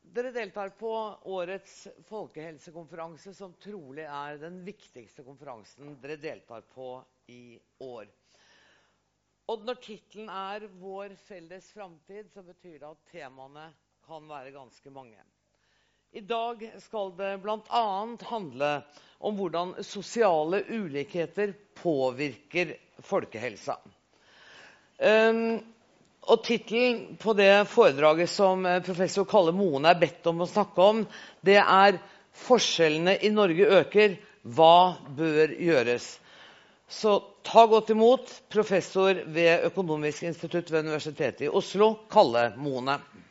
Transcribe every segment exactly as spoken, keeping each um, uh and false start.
Dere deltar på årets folkehelsekonferanse, som trolig er den viktigste konferansen dere deltar på i år. Og når titlen er «Vår felles fremtid», så betyr det at temaene kan være ganske mange. I dag skal det blant annet handle om hvordan sosiale ulikheter påvirker folkehelsa. Um, Og titlen på det foredraget som professor Kalle Moen er bedt om å snakke om, det er «Forskjellene i Norge øker. Hva bør gjøres?» Så ta godt imot professor ved Økonomisk institutt ved Universitetet i Oslo, Kalle Moen.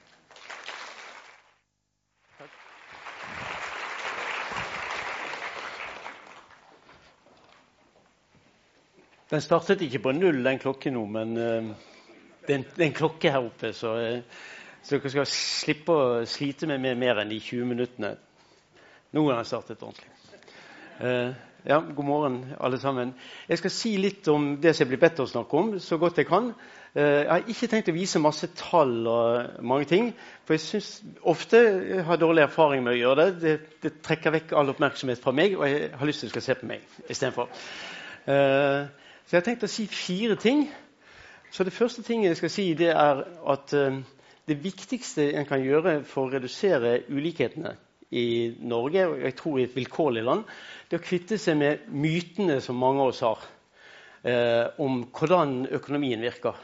Den startet ikke på null, den klokken nå, men... Uh... Det er, en, det er en klokke her oppe, så, så dere skal slippe å slite med mer enn de tjue minuttene. Nå har jeg startet ordentlig. Uh, ja, god morgen alle sammen. Jeg skal si litt om det som jeg blir bedt å snakke om, så godt jeg kan. Uh, jeg har ikke tenkt å vise masse tall og mange ting, for jeg synes ofte jeg har dårlig erfaring med å gjøre det. Det, det trekker vekk all oppmerksomhet fra meg, og jeg har lyst til å skal se på meg i stedet for. Uh, så jeg har tenkt å si fire ting. Så det første tingen jeg skal si, det er at uh, det viktigste en kan gjøre for å redusere ulikhetene i Norge, og jeg tror i et vilkårlig land, det er å kvitte seg med mytene som mange av oss har, uh, om hvordan økonomien virker.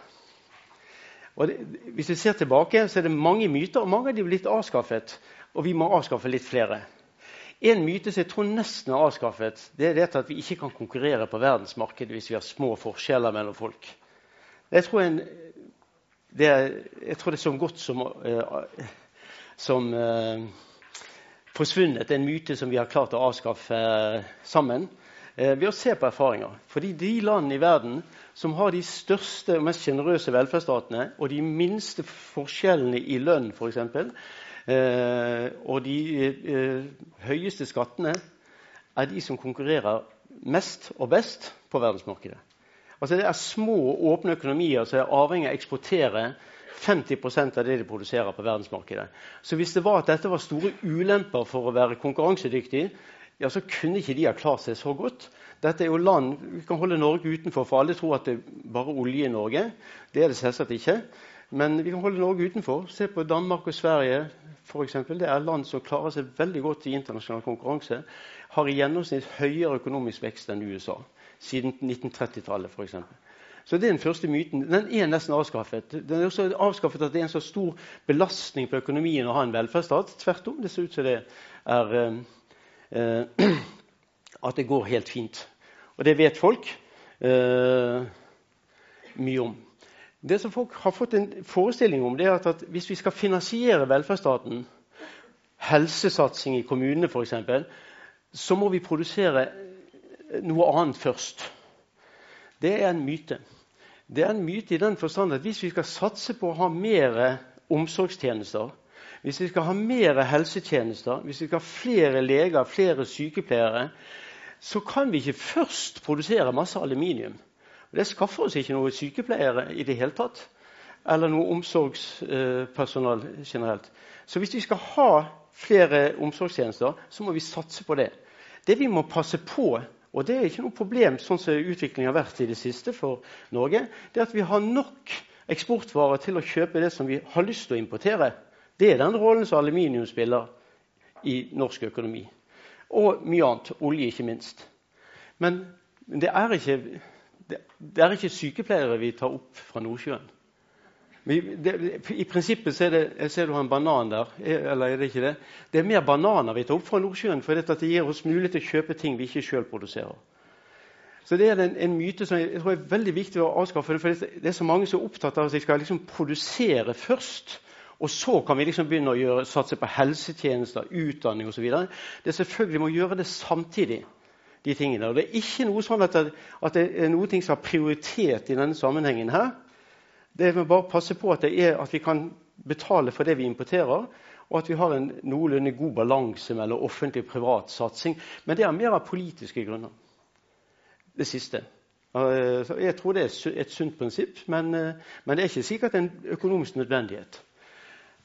Og det, hvis vi ser tilbake, så er det mange myter, og mange av de er blitt avskaffet, og vi må avskaffe litt flere. En myte som jeg tror nesten er avskaffet, det er det at vi ikke kan konkurrere på verdensmarkedet hvis vi har små forskjeller mellom folk. Jeg tror, en, det er, jeg tror det er så godt som, uh, som uh, forsvunnet, en myte som vi har klart å avskaffe uh, sammen, uh, ved å se på erfaringer. Fordi de land i verden som har de største og mest generøse velferdsstatene, og de minste forskjellene i lønn for eksempel, uh, og de uh, høyeste skattene, er de som konkurrerer mest og best på verdensmarkedet. Altså det er små og åpne økonomier som er avhengig av å eksportere femti prosent av det de produserer på verdensmarkedet. Så hvis det var at dette var store ulemper for å være konkurransedyktig, ja, så kunne ikke de ha klart seg så godt. Dette er jo land, vi kan holde Norge utenfor, for alle tror at det er bare olje i Norge. Det er det selvsagt ikke. Men vi kan holde Norge utenfor. Se på Danmark og Sverige, for eksempel. Det er land som klarer seg veldig godt i internasjonal konkurranse, har i gjennomsnitt høyere økonomisk vekst enn U S A. Siden nitten tretti-tallet for eksempel. Så det er den første myten. Den er nesten avskaffet. Den er også avskaffet at det er en så stor belastning på økonomien å ha en velferdsstat. Tvert om, det ser ut som det er eh, at det går helt fint. Og det vet folk eh, mye om. Det som folk har fått en forestilling om, det er at, at hvis vi skal finansiere velferdsstaten, helsesatsing i kommunene for eksempel, så må vi produsere noe annet først. Det er en myte. Det er en myte i den forstand at hvis vi skal satse på å ha mer omsorgstjenester, hvis vi skal ha mer helsetjenester, hvis vi skal ha flere leger, flere sykepleiere, så kan vi ikke først produsere masse aluminium. Det skaffer oss ikke noe sykepleiere i det hele tatt, eller noe omsorgspersonal generelt. Så hvis vi skal ha flere omsorgstjenester, så må vi satse på det. Det vi må passe på, og det er ikke noe problem, sånn som utviklingen har vært i det siste for Norge, det er at vi har nok eksportvarer til å kjøpe det som vi har lyst til å importere. Det er den rollen som aluminium spiller i norsk økonomi. Og mye annet, olje ikke minst. Men det er ikke, det, det er ikke sykepleiere vi tar opp fra Nordsjøen. Det, I prinsippet så er det, jeg ser du har en banan der, eller er det ikke det? Det er mer bananer vi tar opp fra Nordsjøen, for det gir oss mulighet til å kjøpe ting vi ikke selv produserer. Så det er en, en myte som jeg tror er veldig viktig å avskaffe, for det er så mange som er opptatt av at vi skal liksom produsere først, og så kan vi liksom begynne å gjøre, satse på helsetjenester, utdanning og så videre. Det er selvfølgelig må gjøre det samtidig, de tingene. Og det er ikke noe sånn at det, at det er noe ting som har prioritet i denne sammenhengen her. Det er bare å passe på at, det er, at vi kan betale for det vi importerer, og at vi har en noenlunde god balanse mellom offentlig og privat satsing. Men det er mer av politiske grunner. Det siste. Jeg tror det er et sunt prinsipp, men, men det er ikke sikkert en økonomisk nødvendighet.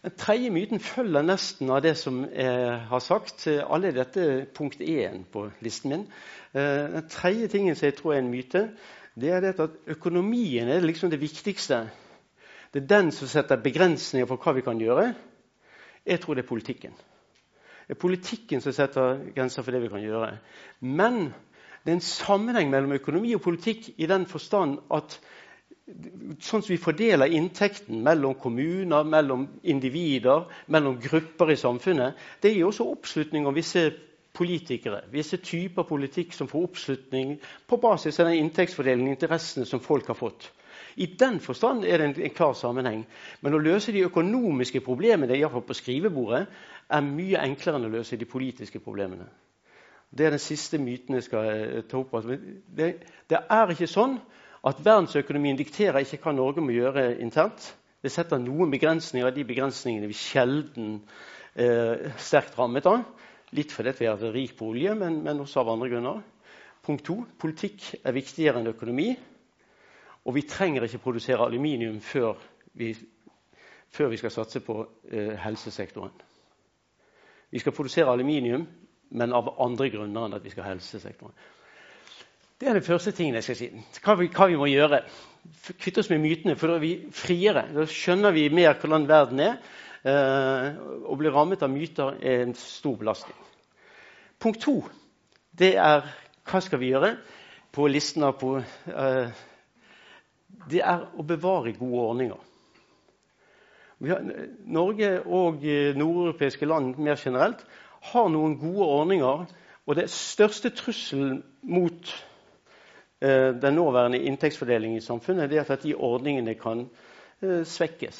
Den tredje myten følger nesten av det som jeg har sagt. Alle dette punkt én på listen min. Den tredje tingen som jeg tror er en myte, det er det at økonomien er liksom det viktigste. Det er den som setter begrensninger for hva vi kan gjøre. Jeg tror det er politikken. Det er politikken som setter grenser for det vi kan gjøre. Men det er en sammenheng mellom økonomi og politikk i den forstand at sånn som vi fordeler inntekten mellom kommuner, mellom individer, mellom grupper i samfunnet, det gir også oppslutning om visse politikere, visse typer politikk som får oppslutning på basis av den inntektsfordelingen, interessene som folk har fått. I den forstand er det en, en klar sammenheng. Men å løse de økonomiske problemene, i hvert fall på skrivebordet, er mye enklere enn å løse de politiske problemene. Det er den siste myten jeg skal ta opp. Det, det er ikke sånn at verdensøkonomien dikterer ikke hva Norge må gjøre internt. Det setter noen begrensninger, de begrensningene vi sjelden eh, sterkt rammet av. Litt fordi vi er rik på olje, men, men også av andre grunner. Punkt to, politikk er viktigere enn økonomi. Og vi trenger ikke produsere aluminium før vi, før vi skal satse på eh, helsesektoren. Vi skal produsere aluminium, men av andre grunner enn at vi skal ha helsesektoren. Det er den første tingen jeg skal si. Hva vi, hva vi må gjøre. Kvitte oss med mytene, for da er vi friere. Da skjønner vi mer hvordan verden er. Eh, å bli rammet av myter er en stor belastning. Punkt to, det er hva skal vi gjøre på listen av på, eh, det er å bevare gode ordninger. Vi har, Norge og nordeuropeiske land mer generelt har noen gode ordninger, og det største trusselen mot eh, den nåværende inntektsfordelingen i samfunnet er at de ordningene kan eh, svekkes.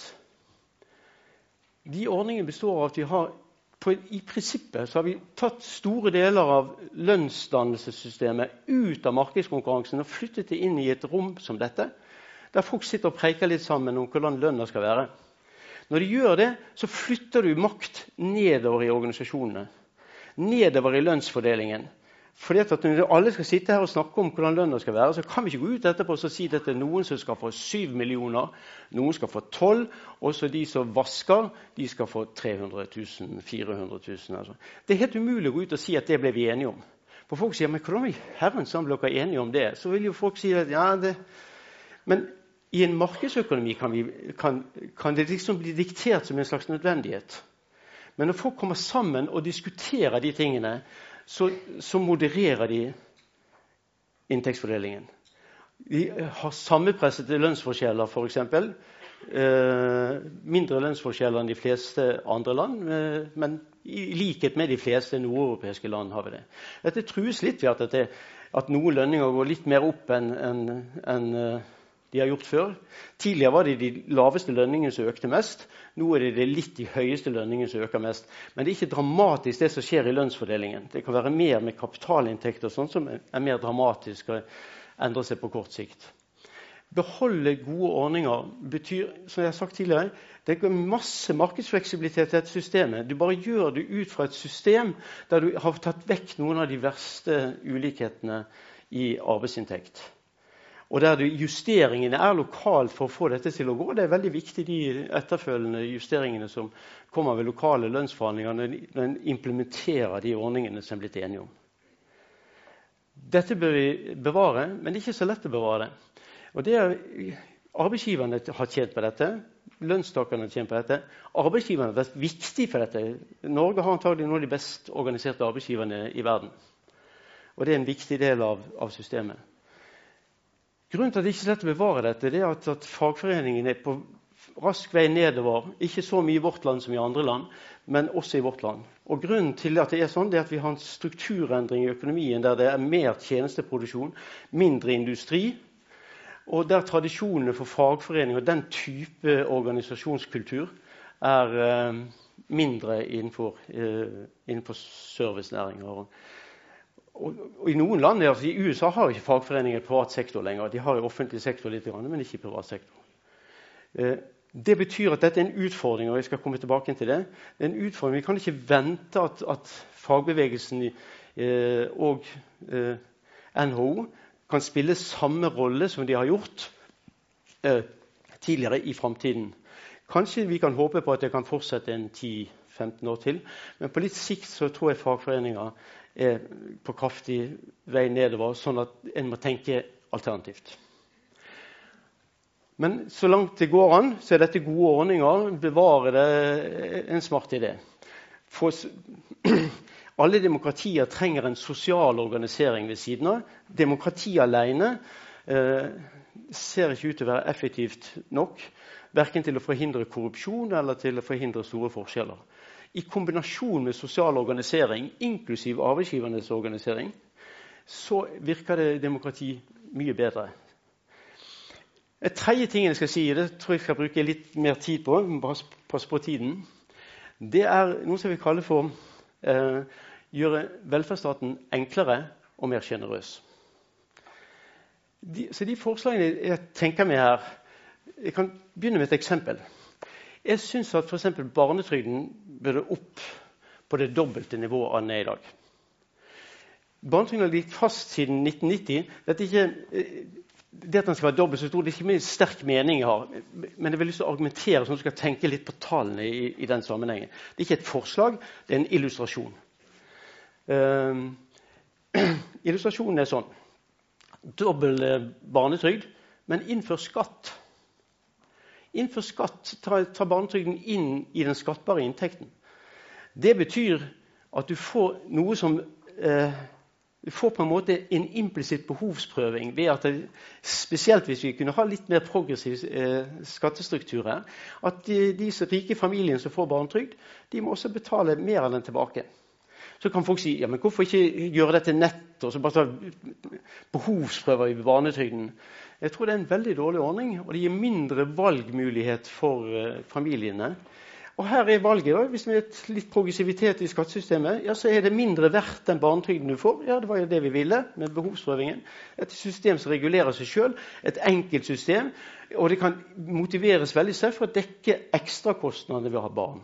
De ordningene består av at vi har, på, i prinsippet så har vi tatt store deler av lønnsdannelsessystemet ut av markedskonkurransen og flyttet det inn i et rom som dette, der folk sitter og preker litt sammen om hvordan lønner skal være. Når de gjør det, så flytter du makt nedover i organisasjonene, nedover i lønnsfordelingen. Fordi at når alle skal sitte her og snakke om hvordan lønner skal være, så kan vi ikke gå ut etterpå og si at det er noen som skal få syv millioner, noen skal få tolv, og så de som vasker, de skal få tre hundre tusen, fire hundre tusen. Altså. Det er helt umulig å gå ut og si at det ble vi enige om. For folk sier, men hvordan er herren som ble dere enige om det? Så vil jo folk si at ja, det... Men i en markedsøkonomi kan, vi, kan, kan det liksom bli diktert som en slags nødvendighet. Men når folk kommer sammen og diskuterer de tingene, så, så modererer de inntektsfordelingen. De har sammenpressede lønnsforskjeller, for eksempel. Eh, mindre lønnsforskjeller enn de fleste andre land, eh, men i likhet med de fleste nordeuropeiske land har vi det. Dette trues litt ved at, det, at noen lønninger går litt mer opp enn en, en, de har gjort før. Tidligere var det de laveste lønningene som økte mest. Nå er det, det litt de høyeste lønningene som øker mest. Men det er ikke dramatisk det som skjer i lønnsfordelingen. Det kan være mer med kapitalinntekter og sånt som er mer dramatisk og endrer seg på kort sikt. Beholde gode ordninger betyr, som jeg har sagt tidligere, det er masse markedsfleksibilitet til et system. Du bare gjør det ut fra et system der du har tatt vekk noen av de verste ulikhetene i arbeidsinntekt. Og der justeringene er lokalt for å få dette til å gå. Det er veldig viktig de etterfølgende justeringene som kommer ved lokale lønnsforhandlinger når en implementerer de ordningene som er blitt enige om. Dette bør vi bevare, men det er ikke så lett å bevare det. Og det er, arbeidsgiverne har tjent på dette, lønnstakerne har tjent på dette. Arbeidsgiverne har vært viktig for dette. Norge har antagelig noen av de best organiserte arbeidsgiverne i verden. Og det er en viktig del av, av systemet. Grunnen til at det ikke er så lett å bevare dette, det er at, at fagforeningen er på rask vei nedover. Ikke så mye i vårt land som i andre land, men også i vårt land. Og grunnen til at det er sånn, det er at vi har en strukturendring i økonomien der det er mer tjenesteproduksjon, mindre industri, og der tradisjonene for fagforening og den type organisasjonskultur er eh, mindre innenfor, eh, innenfor servicenæringer. Og, og i noen land, altså i U S A har ikke fagforeninger privat sektor lenger. De har jo offentlig sektor litt, men ikke privat sektor. Eh, det betyr at dette er en utfordring, og jeg skal komme tilbake til det. Det er en utfordring. Vi kan ikke vente at, at fagbevegelsen eh, og eh, N H O kan spille samme rolle som de har gjort eh, tidligere i fremtiden. Kanskje vi kan håpe på at det kan fortsette en ti femten år til, men på litt sikt så tror jeg fagforeninger er på kraftig vei nedover, sånn at en må tenke alternativt. Men så langt det går an, så er dette gode ordninger. Bevare det en smart idé. For alle demokratier trenger en sosial organisering ved siden av. Demokrati alene eh, ser ikke ut til å være effektivt nok, hverken til å forhindre korrupsjon eller til å forhindre store forskjeller. I kombinasjon med sosial organisering, inklusiv arbeidsgivernes organisering, så virker det demokrati mye bedre. Et tredje ting jeg skal si, det tror jeg skal bruke litt mer tid på, pass på tiden, det er noe som vi kaller for eh, gjøre velferdsstaten enklere og mer generøs. De, så de forslagene jeg tenker med her, jeg kan begynne med et eksempel. Jeg synes at for eksempel barnetrygden burde opp på det dobbelte nivået av den er i dag. Barnetrygden har ligget fast siden nitten nitti. Dette er ikke, det at den skal være dobbelt så stor, det er ikke mye sterk mening jeg har, men jeg vil lyst til å argumentere sånn at du skal tenke litt på tallene i, i den sammenhengen. Det er ikke et forslag, det er en illustrasjon. Uh, illustrasjonen er sånn. Dobbel barnetrygd, men innfør skatt. Innfør skatt, ta, ta barnetrygden inn i den skattbare inntekten. Det betyr at du får noe som eh, du får på en måte en implisitt behovsprøving ved at det, spesielt hvis vi kunne ha litt mer progressiv eh, skattestruktur her, at de, de rike familiene som får barnetrygd, de må også betale mer av den tilbake. Så kan folk si, ja, men hvorfor ikke gjøre dette nett, og så bare ta behovsprøver i barnetrygden? Jeg tror det er en veldig dårlig ordning, og det gir mindre valgmulighet for uh, familiene. Og her er valget da, hvis vi har litt progressivitet i skattesystemet, ja, så er det mindre verdt den barnetrygden du får. Ja, det var jo det vi ville med behovsprøvingen. Et system som regulerer seg selv, et enkelt system, og det kan motiveres veldig sterkt for å dekke ekstra kostnader ved å ha barn.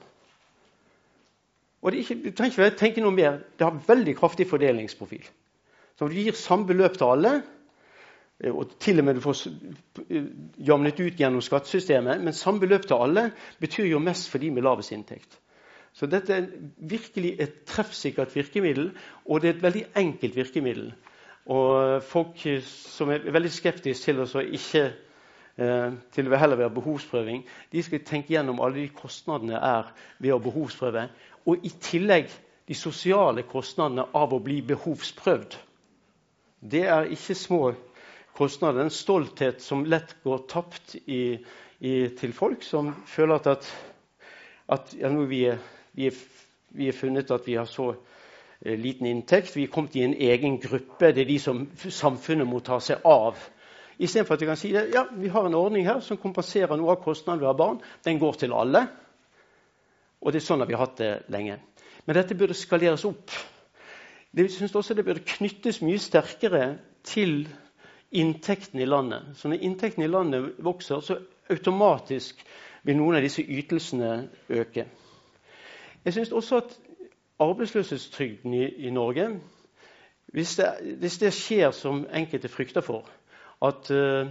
Og det er ikke, du trenger ikke tenke noe mer. Det har veldig kraftig fordelingsprofil. Så du gir samme beløp til alle, og til og med du får jamnet ut gjennom skattesystemet, men samme beløp til alle betyr jo mest for de med lavest inntekt. Så dette er virkelig et treffsikkert virkemiddel, og det er et veldig enkelt virkemiddel. Og folk som er veldig skeptiske til å ikke til å heller være behovsprøving, de skal tenke gjennom alle de kostnadene er ved å behovsprøve, og i tillegg de sosiale kostnadene av å bli behovsprøvd. Det er ikke små kostnader, en stolthet som lett går tapt i, i, til folk som føler at, at, at ja, nå vi er, vi, er, vi er funnet at vi har så eh, liten inntekt, vi er kommet i en egen gruppe, det er de som samfunnet må ta seg av. I stedet for at vi kan si det, ja, vi har en ordning her som kompenserer noe av kostnaden ved å ha barn, den går til alle, og det er sånn at vi har hatt det lenge. Men dette burde skaleres opp. Jeg synes også det burde knyttes mye sterkere til inntekten i landet. Så når inntekten i landet vokser, så automatisk vil noen av disse ytelsene øke. Jeg synes også at arbeidsløshetstrygden i, i Norge, hvis det, hvis det skjer som enkelte frykter for, at uh,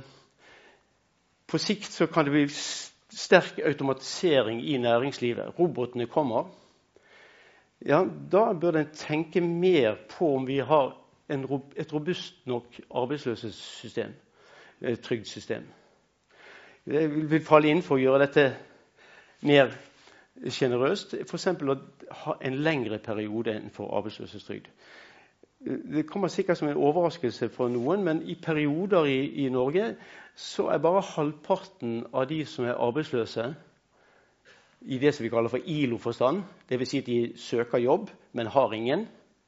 på sikt så kan det bli sterk automatisering i næringslivet, robotene kommer, ja, da bør en tenke mer på om vi har en, et robust nok arbeidsløshetssystem, et trygdsystem. Det vil falle inn for å gjøre dette mer generøst, for eksempel å ha en lengre periode enn for arbeidsløshetstrygd. Det kommer sikkert som en overraskelse for noen, men i perioder i, i Norge så er bare halvparten av de som er arbeidsløse i det som vi kaller for I L O-forstand, det vil si at de søker jobb, men har ingen.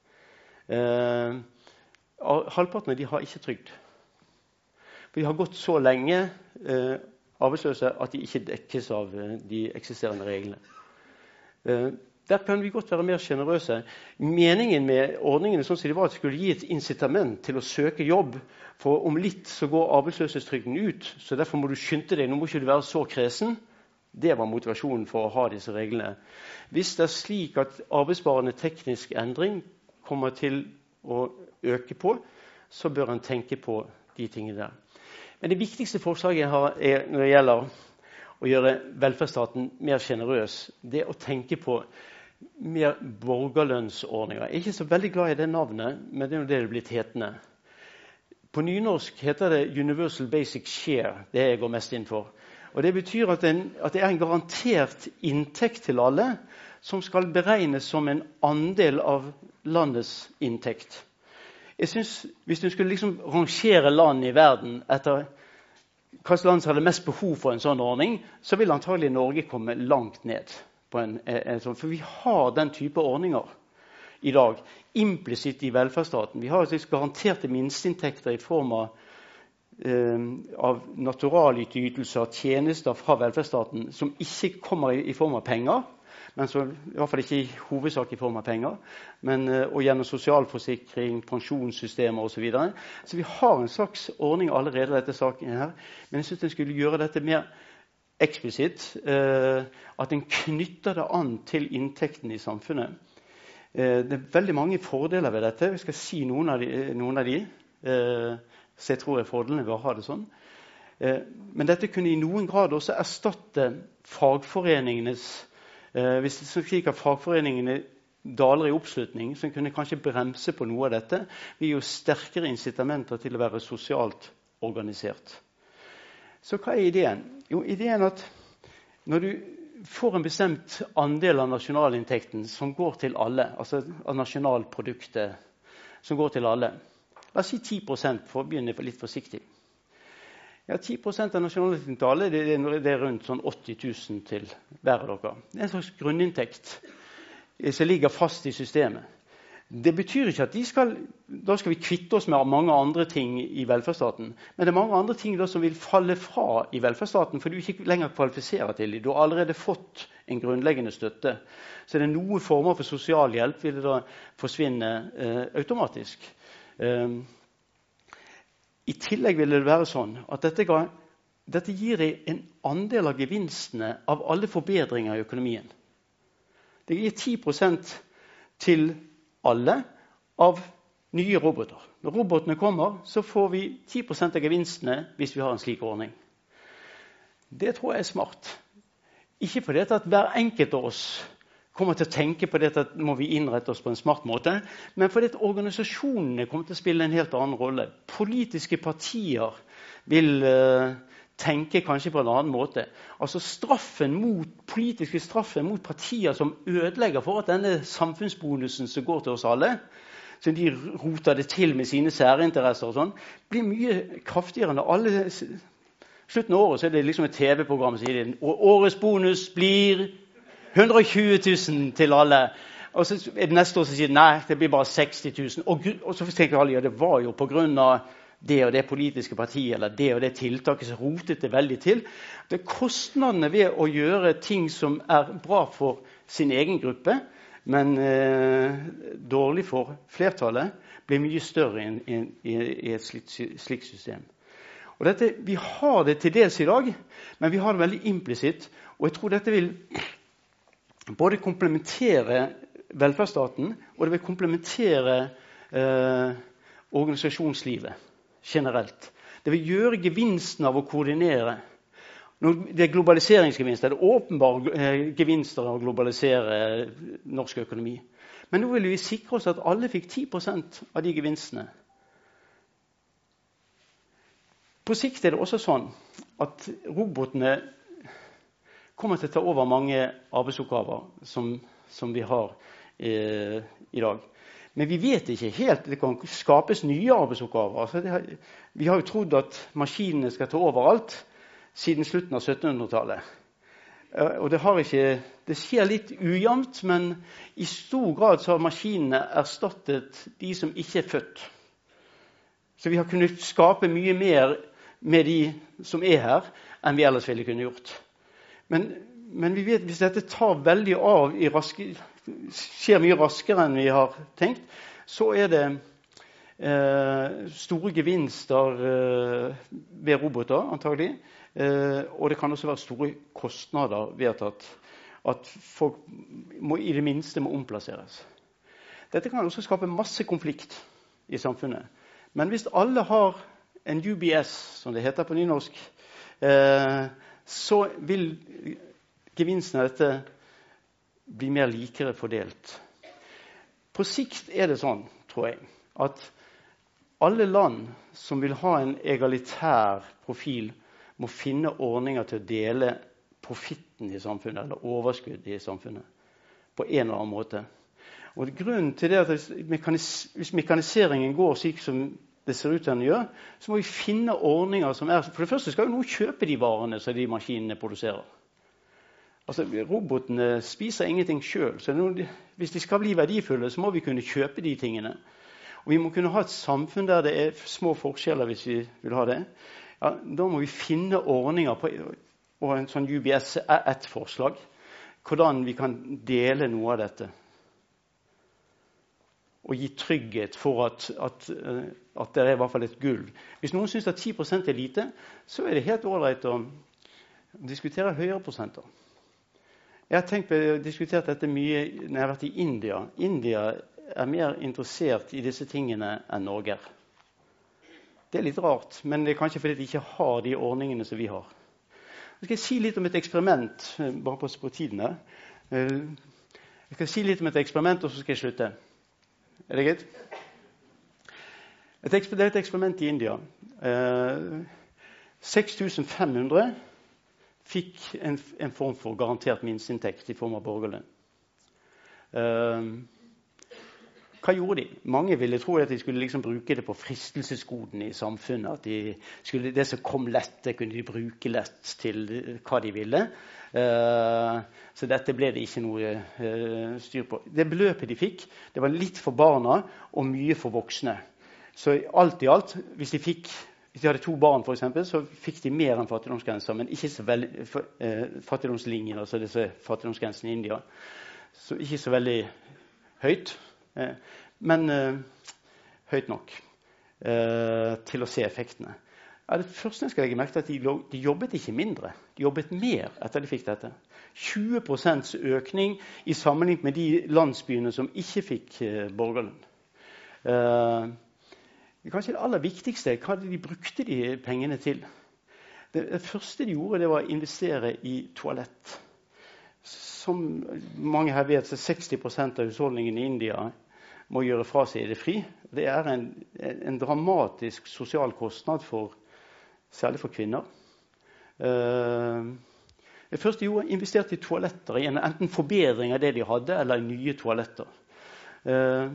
Eh, halvparten av de har ikke trygd. For de har gått så lenge eh, arbeidsløse at de ikke dekkes av eh, de eksisterende reglene. Eh, Der kan vi godt være mer generøse. Meningen med ordningene sånn som det var at det skulle gi et incitament til å søke jobb, for om litt så går arbeidsløshetstrygden ut, så derfor må du skynde deg, nå må ikke du være så kresen. Det var motivasjonen for å ha disse reglene. Hvis det er slik at arbeidsbarende teknisk endring kommer til å øke på, så bør en tenke på de tingene der. Men det viktigste forslaget jeg har er når det gjelder, å gjøre velferdsstaten mer generøs, det å tenke på mer borgerlønnsordninger. Jeg er ikke så veldig glad i det navnet, men det er jo det det er blitt hetende. På nynorsk heter det Universal Basic Share, det jeg går mest inn for. Og det betyr at, en, at det er en garantert inntekt til alle, som skal beregnes som en andel av landets inntekt. Jeg synes, hvis du skulle liksom rangere land i verden etter hvilket land som hadde mest behov for en sånn ordning, så vil antagelig Norge komme langt ned på en, en sånn, for vi har den type ordninger i dag, implisitt i velferdsstaten. Vi har altså garanterte minsteinntekter i form av, eh, av naturalytelser, tjenester fra velferdsstaten, som ikke kommer i, i form av penger, men så, i hvert fall ikke i hovedsak i form av penger, men, og gjennom sosialforsikring, pensjonssystemer og så videre. Så vi har en slags ordning allerede i dette saken her, men jeg synes den skulle gjøre dette mer eksplisitt, eh, at den knytter det an til inntekten i samfunnet. Eh, det er veldig mange fordeler ved dette. Vi skal si noen av de, noen av de eh, så jeg tror jeg fordelene ved å ha det sånn. Eh, men dette kunne i noen grad også erstatte fagforeningenes Eh, hvis det er slik at fagforeningene daler i oppslutning, så kunne kanskje bremse på noe av dette, vi gir jo sterkere incitamenter til å være sosialt organisert. Så hva er ideen? Jo, ideen er at når du får en bestemt andel av nasjonalinntekten som går til alle, altså av nasjonalproduktet som går til alle, la oss si ti prosent for å begynne litt forsiktig. Ja, ti prosent av nasjonalinntekten det, det, det er rundt sånn åtti tusen til hver av dere. Det er en slags grunninntekt som ligger fast i systemet. Det betyr ikke at de skal, da skal vi kvitte oss med mange andre ting i velferdsstaten, men det er mange andre ting da som vil falle fra i velferdsstaten, for du ikke lenger kvalifiserer til dem. Du har allerede fått en grunnleggende støtte. Så det er noen former for sosialhjelp vil det da forsvinne eh, automatisk. Um, I tillegg vil det være sånn at dette, ga, dette gir deg en andel av gevinstene av alle forbedringer i økonomien. Det gir ti prosent til alle av nye roboter. Når robotene kommer, så får vi ti prosent av gevinstene hvis vi har en slik ordning. Det tror jeg er smart. Ikke fordi at hver enkelt av oss kommer til å tenke på det at må vi innrette oss på en smart måte, men fordi at organisasjonene kommer til å spille en helt annen rolle. Politiske partier vil uh, tenke kanskje på en annen måte. Altså straffen mot, politiske straffen mot partier som ødelegger for at denne samfunnsbonusen som går til oss alle, så de roter det til med sine særinteresser og sånn, blir mye kraftigere enn alle. Slutten av året så er det liksom et T V-program som sier og årets bonus blir hundre og tjue tusen til alle. Og så er det neste år som sier nei, det blir bare seksti tusen. Og, og så tenker alle, ja, det var jo på grunn av det og det politiske partiet, eller det og det tiltaket som rotet det veldig til. Det er kostnadene ved å gjøre ting som er bra for sin egen gruppe, men eh, dårlig for flertallet, blir mye større i, i, i et slikt, slikt system. Og dette, vi har det til dels i dag, men vi har det veldig implisitt, og jeg tror dette vil både komplementere velferdsstaten, og det vil komplementere eh, organisasjonslivet generelt. Det vil gjøre gevinsten av å koordinere. Når det er globaliseringsgevinster, det er åpenbare eh, gevinster av å globalisere eh, norsk økonomi. Men nå vil vi sikre oss at alle fikk ti prosent av de gevinstene. På sikt er det også sånn at robotene kommer til å ta over mange arbeidsoppgaver som, som vi har eh, i dag. Men vi vet ikke helt, det kan skapes nye arbeidsoppgaver. Altså det har, vi har jo trodd at maskinene skal ta over alt siden slutten av syttenhundretallet. Eh, og det, har ikke, det skjer litt ujevnt, men i stor grad så har maskinene erstattet de som ikke er født. Så vi har kunnet skape mye mer med de som er her, enn vi ellers ville kunne gjort. Men, men vi vet hvis dette tar veldig av, i raske, skjer mye raskere enn vi har tenkt, så er det eh, store gevinster eh, ved roboter, antagelig. Eh, og det kan også være store kostnader ved at, at folk må, i det minste må omplasseres. Dette kan også skape masse konflikt i samfunnet. Men hvis alle har en U B S, som det heter på nynorsk, eh, så vil gevinsten av dette bli mer likere fordelt. På sikt er det sånn, tror jeg, at alle land som vil ha en egalitær profil må finne ordninger til å dele profitten i samfunnet, eller overskudd i samfunnet, på en eller annen måte. Og grunnen til det er at mekanis hvis mekaniseringen går slik som det ser ut til den gjør, så må vi finne ordninger som er... For det første skal jo noen kjøpe de varene som de maskinene produserer. Altså, robotene spiser ingenting selv, så noen, hvis de skal bli verdifulle, så må vi kunne kjøpe de tingene. Og vi må kunne ha et samfunn der det er små forskjeller hvis vi vil ha det. Ja, da må vi finne ordninger på, og en sånn U B S er et forslag, hvordan vi kan dele noe av dette. Og gi trygghet for at, at, at det er i hvert fall et gulv. Hvis noen synes at ti prosent er lite, så er det helt ålreit å diskutere høyere prosenter. Jeg har tenkt på å diskutere dette mye når jeg har vært i India. India er mer interessert i disse tingene enn Norge. Det er litt rart, men det er kanskje fordi de ikke har de ordningene som vi har. Jeg skal si litt om et eksperiment, bare på, på tiden her. Jeg skal si litt om et eksperiment, og så skal jeg slutte. Er det greit? Det er et eksperiment i India. seks tusen fem hundre fikk en, en form for garantert minsteinntekt i form av borgerlønn. Uh, hva gjorde de? Mange ville tro at de skulle liksom bruke det på fristelsesgoden i samfunnet. At de skulle, det som kom lett, det kunne de bruke lett til hva de ville. Uh, så dette ble det ikke noe uh, styr på. Det beløpet de fikk, det var litt for barna og mye for voksne. Så alt i alt, hvis de fikk Hvis de hadde to barn, for eksempel, så fikk de mer enn fattigdomsgrenser, men ikke så veldig, for, eh, fattigdomslinjen, altså disse fattigdomsgrensene i India. Så ikke så veldig høyt, eh, men eh, høyt nok eh, til å se effektene. Ja, det første jeg skal legge merke til at de, de jobbet ikke mindre, de jobbet mer etter de fikk dette. tjue prosent økning i sammenligning med de landsbyene som ikke fikk eh, borgerlønn. Eh, Kanskje det aller viktigste, hva de brukte de pengene til? Det, det første de gjorde, det var å investere i toalett. Som mange her vet, så seksti prosent av husholdningen i India må gjøre fra seg det fri. Det er en, en dramatisk sosial kostnad, for, særlig for kvinner. Uh, det første de gjorde, investerte i toaletter, i en, enten forbedring av det de hadde, eller i nye toaletter. Uh,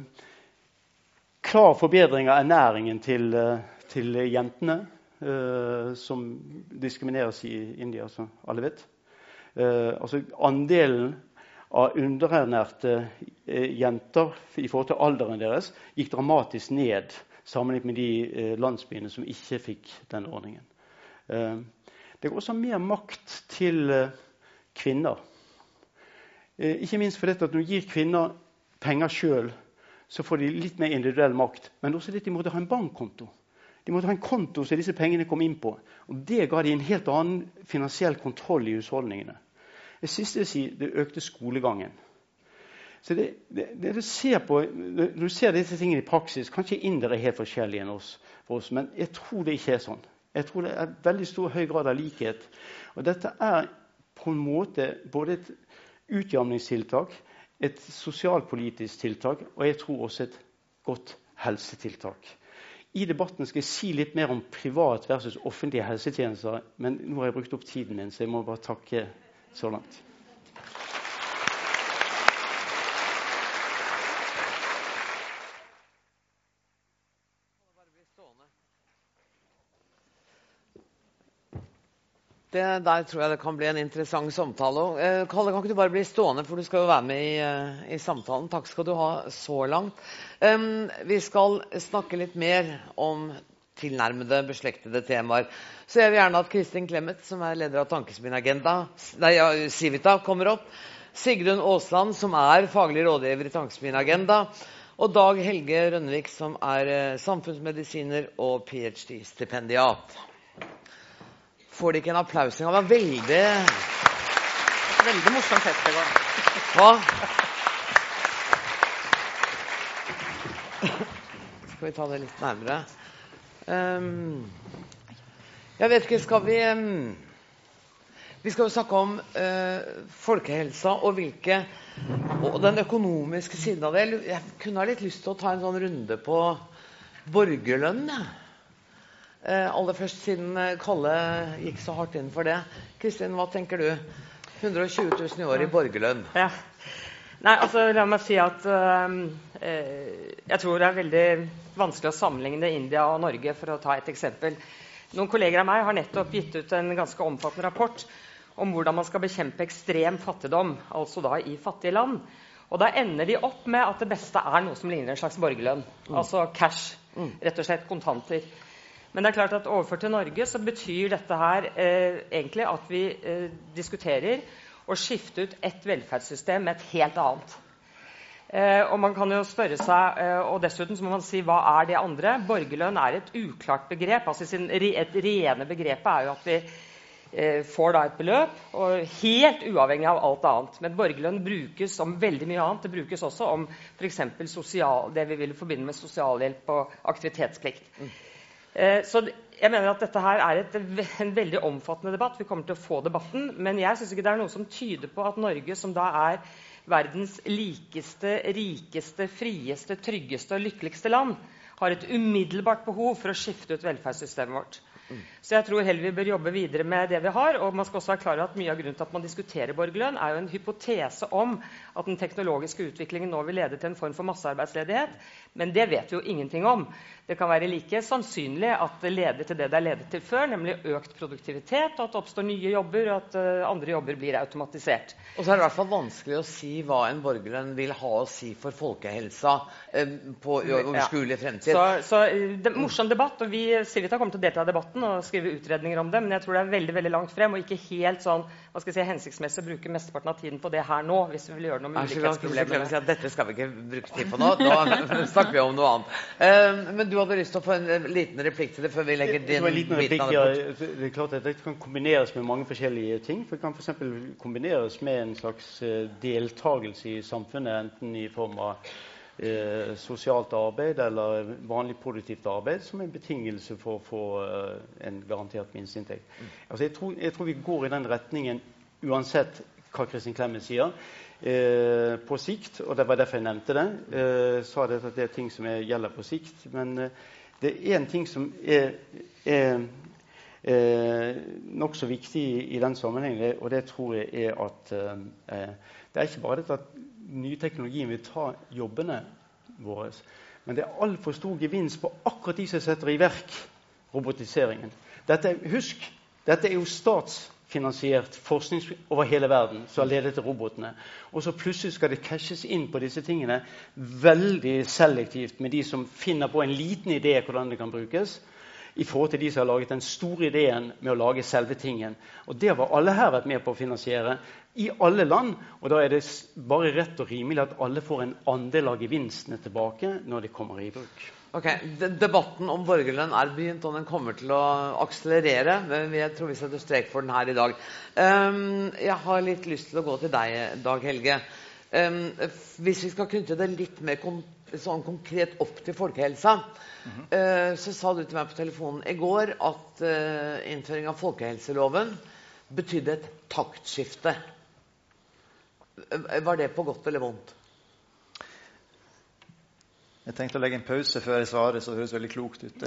Klar forbedring av ernæringen til, til jentene, eh, som diskrimineres i India, som alle vet. Eh, altså andelen av underernærte eh, jenter i forhold til alderen deres gikk dramatisk ned sammenlignet med de eh, landsbyene som ikke fikk den ordningen. Eh, det går også mer makt til eh, kvinner. Eh, ikke minst fordi at når du gir kvinner penger selv, så får de litt mer individuell makt, men også det at de måtte ha en bankkonto. De måtte ha en konto så disse pengene kom inn på, og det ga de en helt annen finansiell kontroll i husholdningene. Det siste jeg sier, det økte skolegangen. Så det, det, det du ser på, når du ser disse tingene i praksis, kanskje indere er helt forskjellige enn oss, for oss, men jeg tror det ikke er sånn. Jeg tror det er veldig stor høy grad av likhet, og dette er på en måte både et utjamningstiltak, et sosialpolitisk tiltak, og jeg tror også et godt helsetiltak. I debatten skal jeg si litt mer om privat versus offentlige helsetjenester, men nå har jeg brukt opp tiden min, så jeg må bare takke så langt. Det, der tror jeg det kan bli en interessant samtale. Eh, Kalle, kan ikke du bare bli stående, for du skal jo være med i, uh, i samtalen. Takk skal du ha så langt. Um, vi skal snakke litt mer om tilnærmede, beslektede temaer. Så jeg vil gjerne at Kristin Clemet, som er leder av Tankesmien Agenda, nei, ja, Civita, kommer opp. Sigrun Aasland, som er faglig rådgiver i Tankesmien Agenda. Og Dag Helge Rønnevik, som er uh, samfunnsmedisiner og PhD-stipendiat. Får de ikke en applaus? Det var veldig... Veldig morsomt fest det går. Hva? Skal vi ta det litt nærmere? Um, jeg vet ikke, skal vi... Um, Vi skal jo snakke om eh, folkehelsa og, hvilke, og den økonomiske siden av det. Jeg kunne ha litt lyst til å ta en sånn runde på borgerlønn. Ja. Eh, aller først, siden Kalle gikk så hardt inn for det. Kristin, hva tenker du? hundre og tjue tusen i år i borgerlønn. Ja. Nei, altså la meg si at uh, eh, jeg tror det er veldig vanskelig å sammenligne India og Norge, for å ta et eksempel. Noen kolleger av meg har nettopp gitt ut en ganske omfattende rapport om hvordan man skal bekjempe ekstrem fattigdom, altså da i fattige land. Og da ender de opp med at det beste er noe som ligner en slags borgerlønn, mm. altså cash, mm. rett og slett kontanter. Men det er klart at overført til Norge så betyr dette her eh, egentlig at vi eh, diskuterer å skifte ut et velferdssystem med et helt annet. Eh, og man kan jo spørre seg, eh, og dessuten så må man si, hva er det andre? Borgerlønn er et uklart begrep. Altså sin, et rene begrepet er jo at vi eh, får da et beløp, og helt uavhengig av alt annet. Men borgerlønn brukes om veldig mye annet. Det brukes også om for eksempel sosial, det vi vil forbinde med sosialhjelp og aktivitetsplikt. Mm. Eh, så jeg mener at dette her er et, en veldig omfattende debatt. Vi kommer til å få debatten, men jeg synes ikke det er noe som tyder på at Norge, som da er verdens likeste, rikeste, frieste, tryggeste og lykkeligste land, har et umiddelbart behov for å skifte ut velferdssystemet vårt. Mm. Så jeg tror heller vi bør jobbe videre med det vi har, og man skal også være klar over at mye av grunnen til at man diskuterer borgerlønn er jo en hypotese om at den teknologiske utviklingen nå vil lede til en form for massearbeidsledighet, men det vet vi jo ingenting om. Det kan være like sannsynlig at det leder til det det er ledet til før, nemlig økt produktivitet, og at det oppstår nye jobber, og at uh, andre jobber blir automatisert. Og så er det i hvert fall vanskelig å si hva en borgerlønn vil ha å si for folkehelsa eh, på overskuelig fremtid. Så, så det er en morsom debatt, og vi Civita kommer til å delta i debatten og skrive utredninger om det, men jeg tror det er veldig, veldig langt frem, og ikke helt sånn, hva skal jeg si, hensiktsmessig å bruke mesteparten av tiden på det her nå, hvis vi vil gjøre noe med ulikhetsproblemene. Si at dette skal vi ikke bruke tid på nå, nå snakker vi om noe annet. Um, men du hadde lyst til å få en liten replikk til det før vi legger din biten av det bort. Det er klart at det kan kombineres med mange forskjellige ting. Det kan for eksempel kombineres med en slags deltagelse i samfunnet, enten i form av eh, sosialt arbeid eller vanlig produktivt arbeid, som en betingelse for å få eh, en garantert minsteinntekt. Mm. Altså, jeg, tror, jeg tror vi går i den retningen uansett hva Kristin Clemet sier. Eh, på sikt, og det var derfor jeg nevnte det, eh, sa det at det er ting som er, gjelder på sikt, men eh, det er en ting som er, er eh, nok så viktig i, i den sammenhengen, og det tror jeg er at eh, det er ikke bare dette at ny teknologien vil ta jobbene våre, men det er alt for stor gevinst på akkurat de som setter i verk robotiseringen. Dette, husk, dette er jo statsfinansiert forskning over hele verden som har ledet til robotene. Og så plutselig skal det cashes inn på disse tingene veldig selektivt med de som finner på en liten idé hvordan det kan brukes, i forhold til de som har laget den store ideen med å lage selve tingen. Og det har alle her vært med på å finansiere i alle land, og da er det bare rett og rimelig at alle får en andel av gevinstene tilbake når de kommer i bruk. Ok, debatten om borgerlønn er begynt, og den kommer til å akselerere. Men jeg tror vi setter strek for den her i dag. Um, jeg har litt lyst til å gå til deg, Dag Helge. Um, hvis vi skal knytte det litt mer kon sånn konkret opp til folkehelsa, mm-hmm. uh, så sa du til meg på telefonen i går at uh, innføring av folkehelseloven betydde et taktskifte. Var det på godt eller vondt? Jeg tenkte å legge en pause før jeg svarer, så det høres veldig klokt ut.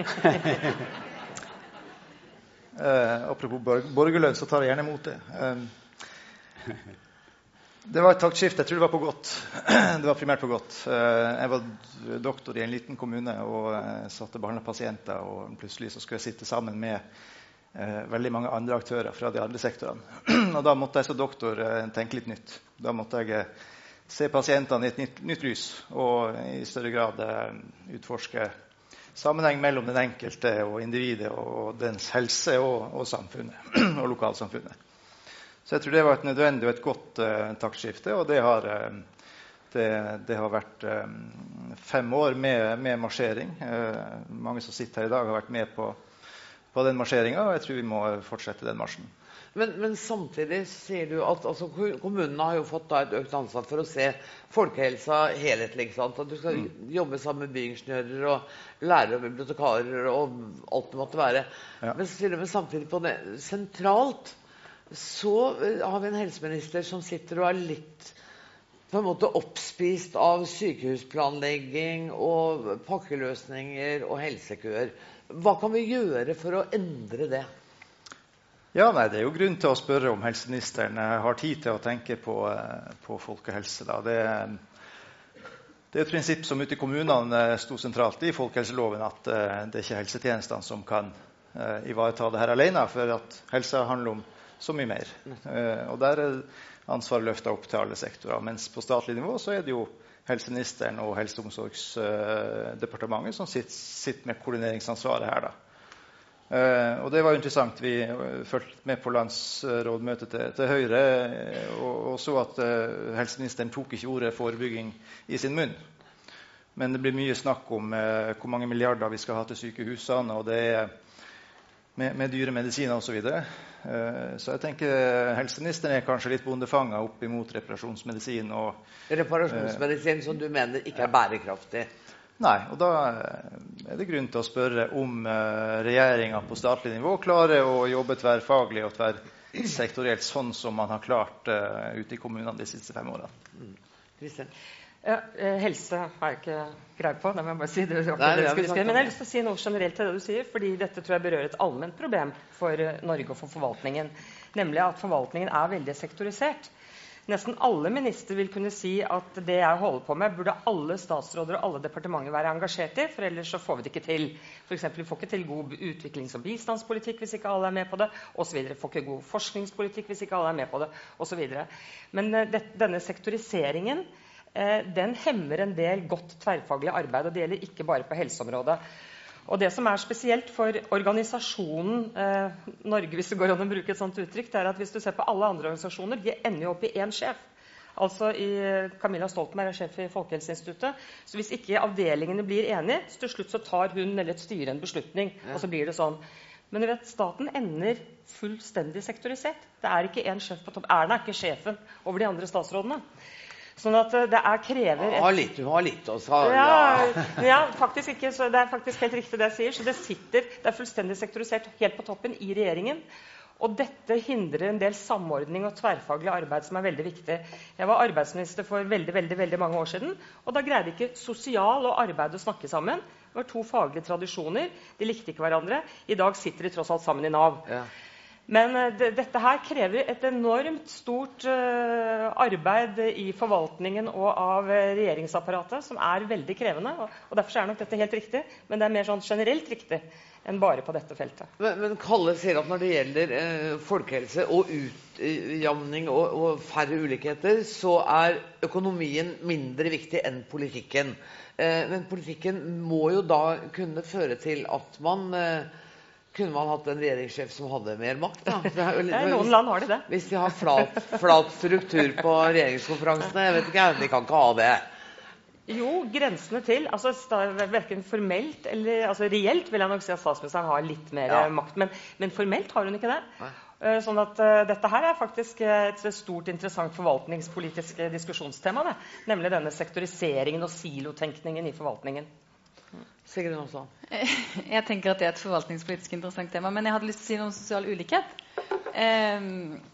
uh, apropos borgerlønn, så tar jeg gjerne imot det. Um, det var et taktskifte. Jeg tror det var på godt. Det var primært på godt. Uh, jeg var doktor i en liten kommune og uh, satt og behandlet pasienter, og plutselig så skulle jeg sitte sammen med uh, veldig mange andre aktører fra de andre sektorene. Og da måtte jeg som doktor uh, tenke litt nytt. Da måtte jeg uh, se pasientene i et nytt, nytt lys, og i større grad eh, utforske sammenheng mellom den enkelte og individet og dens helse og, og samfunnet, og lokalsamfunnet. Så jeg tror det var et nødvendig og et godt eh, taktskifte, og det har, eh, det, det har vært eh, fem år med, med marsjering. Eh, mange som sitter her i dag har vært med på, på den marsjeringen, og jeg tror vi må fortsette den marsjen. Men, men samtidig sier du at altså, kommunene har jo fått da, et økt ansvar for å se folkehelsa helhetlig. Sant? At du skal mm. jobbe sammen med byingeniører og lærere og bibliotekarer og alt det måtte være. Ja. Men, men samtidig på det sentralt så har vi en helseminister som sitter og er litt på en måte oppspist av sykehusplanlegging og pakkeløsninger og helsekøer. Hva kan vi gjøre for å endre det? Ja, nei, det er jo grunn til å spørre om helseministeren har tid til å tenke på, på folkehelse. Da. Det, det er et prinsipp som ute i kommunene sto sentralt i folkehelseloven, at det er ikke helsetjenestene som kan ivareta det her alene, for at helse handler om så mye mer. Og der er ansvaret løftet opp til alle sektorer. Mens på statlig nivå så er det jo helseministeren og Helse- og omsorgsdepartementet som sitter, sitter med koordineringsansvaret her. Da. Og det var jo interessant. Vi fulgte med på landsrådmøtet til, til Høyre og, og så at helseministeren tok ikke ordet forebygging i sin munn. Men det blir mye snakk om hvor mange milliarder vi skal ha til sykehusene, og det er med, med dyre medisiner og så videre. Så jeg tenker helseministeren er kanskje litt bondefanget opp imot reparasjonsmedisin. Og, reparasjonsmedisin som du mener ikke er bærekraftig? Nei, og da er det grunn til å spørre om regjeringen på statlig nivå klarer å jobbe tverrfaglig og tverrsektorielt sånn som man har klart ute i kommunene de siste fem årene. Kristian? Ja, helse har jeg ikke greie på, det må jeg bare si. Det, det Nei, det ja, men jeg har lyst til å si noe generelt til det du sier, fordi dette tror jeg berører et allment problem for Norge og for forvaltningen, nemlig at forvaltningen er veldig sektorisert. Nesten alle ministre vil kunne si at det jeg holder på med, burde alle statsråder og alle departementer være engasjert i, for ellers så får vi det ikke til. For eksempel, vi får ikke til god utviklings- og bistandspolitikk hvis ikke alle er med på det, og så videre. Vi får ikke god forskningspolitikk hvis ikke alle er med på det, og så videre. Men det, denne sektoriseringen, den hemmer en del godt tverrfaglig arbeid, og det gjelder ikke bare på helseområdet. Og det som er spesielt for organisasjonen eh, Norge, hvis det går an å bruke et sånt uttrykk, det er at hvis du ser på alle andre organisasjoner, de ender jo opp i én sjef. Altså i Camilla Stoltenberg er sjef i Folkehelseinstituttet. Så hvis ikke avdelingene blir enige, så til slutt så tar hun eller et styre en beslutning, ja. Og så blir det sånn. Men du vet, staten ender fullstendig sektorisert. Det er ikke en sjef på topp. Erna er ikke sjefen over de andre statsrådene. Sånn at det er krever... Du har litt, du har litt også. Ja, ja faktisk ikke, så det er faktisk helt riktig det jeg sier. Så det sitter, det er fullstendig sektorisert helt på toppen i regjeringen. Og dette hindrer en del samordning og tverrfaglig arbeid som er veldig viktig. Jeg var arbeidsminister for veldig, veldig, veldig mange år siden, og da greide ikke sosial og arbeid å snakke sammen. Det var to faglige tradisjoner, de likte ikke hverandre. I dag sitter de tross alt sammen i NAV. Ja. Men det, dette her krever et enormt stort uh, arbeid i forvaltningen og av uh, regjeringsapparatet, som er veldig krevende, og, og derfor er nok dette helt riktig, men det er mer sånn generelt riktig enn bare på dette feltet. Men, men Kalle sier at når det gjelder uh, folkehelse og utjamning og, og færre ulikheter, så er økonomien mindre viktig enn politikken. Uh, men politikken må jo da kunne føre til at man... Uh, Kunne man hatt en regjeringssjef som hadde mer makt? Da? Ja, noen land har de det. Hvis de har flat, flat struktur på regjeringskonferansene, jeg vet ikke, de kan ikke ha det. Jo, grensene til, altså hverken formelt eller altså, reelt vil jeg nok si at statsministeren har litt mer ja. makt, men, men formelt har hun ikke det. Nei. Sånn at uh, dette her er faktisk et stort, interessant forvaltningspolitisk diskusjonstema, det. Nemlig denne sektoriseringen og silotenkningen i forvaltningen. Sigrid også. Jeg tenker at det er et forvaltningspolitisk interessant tema, men jeg hadde lyst til å si noe om sosial ulikhet. Eh,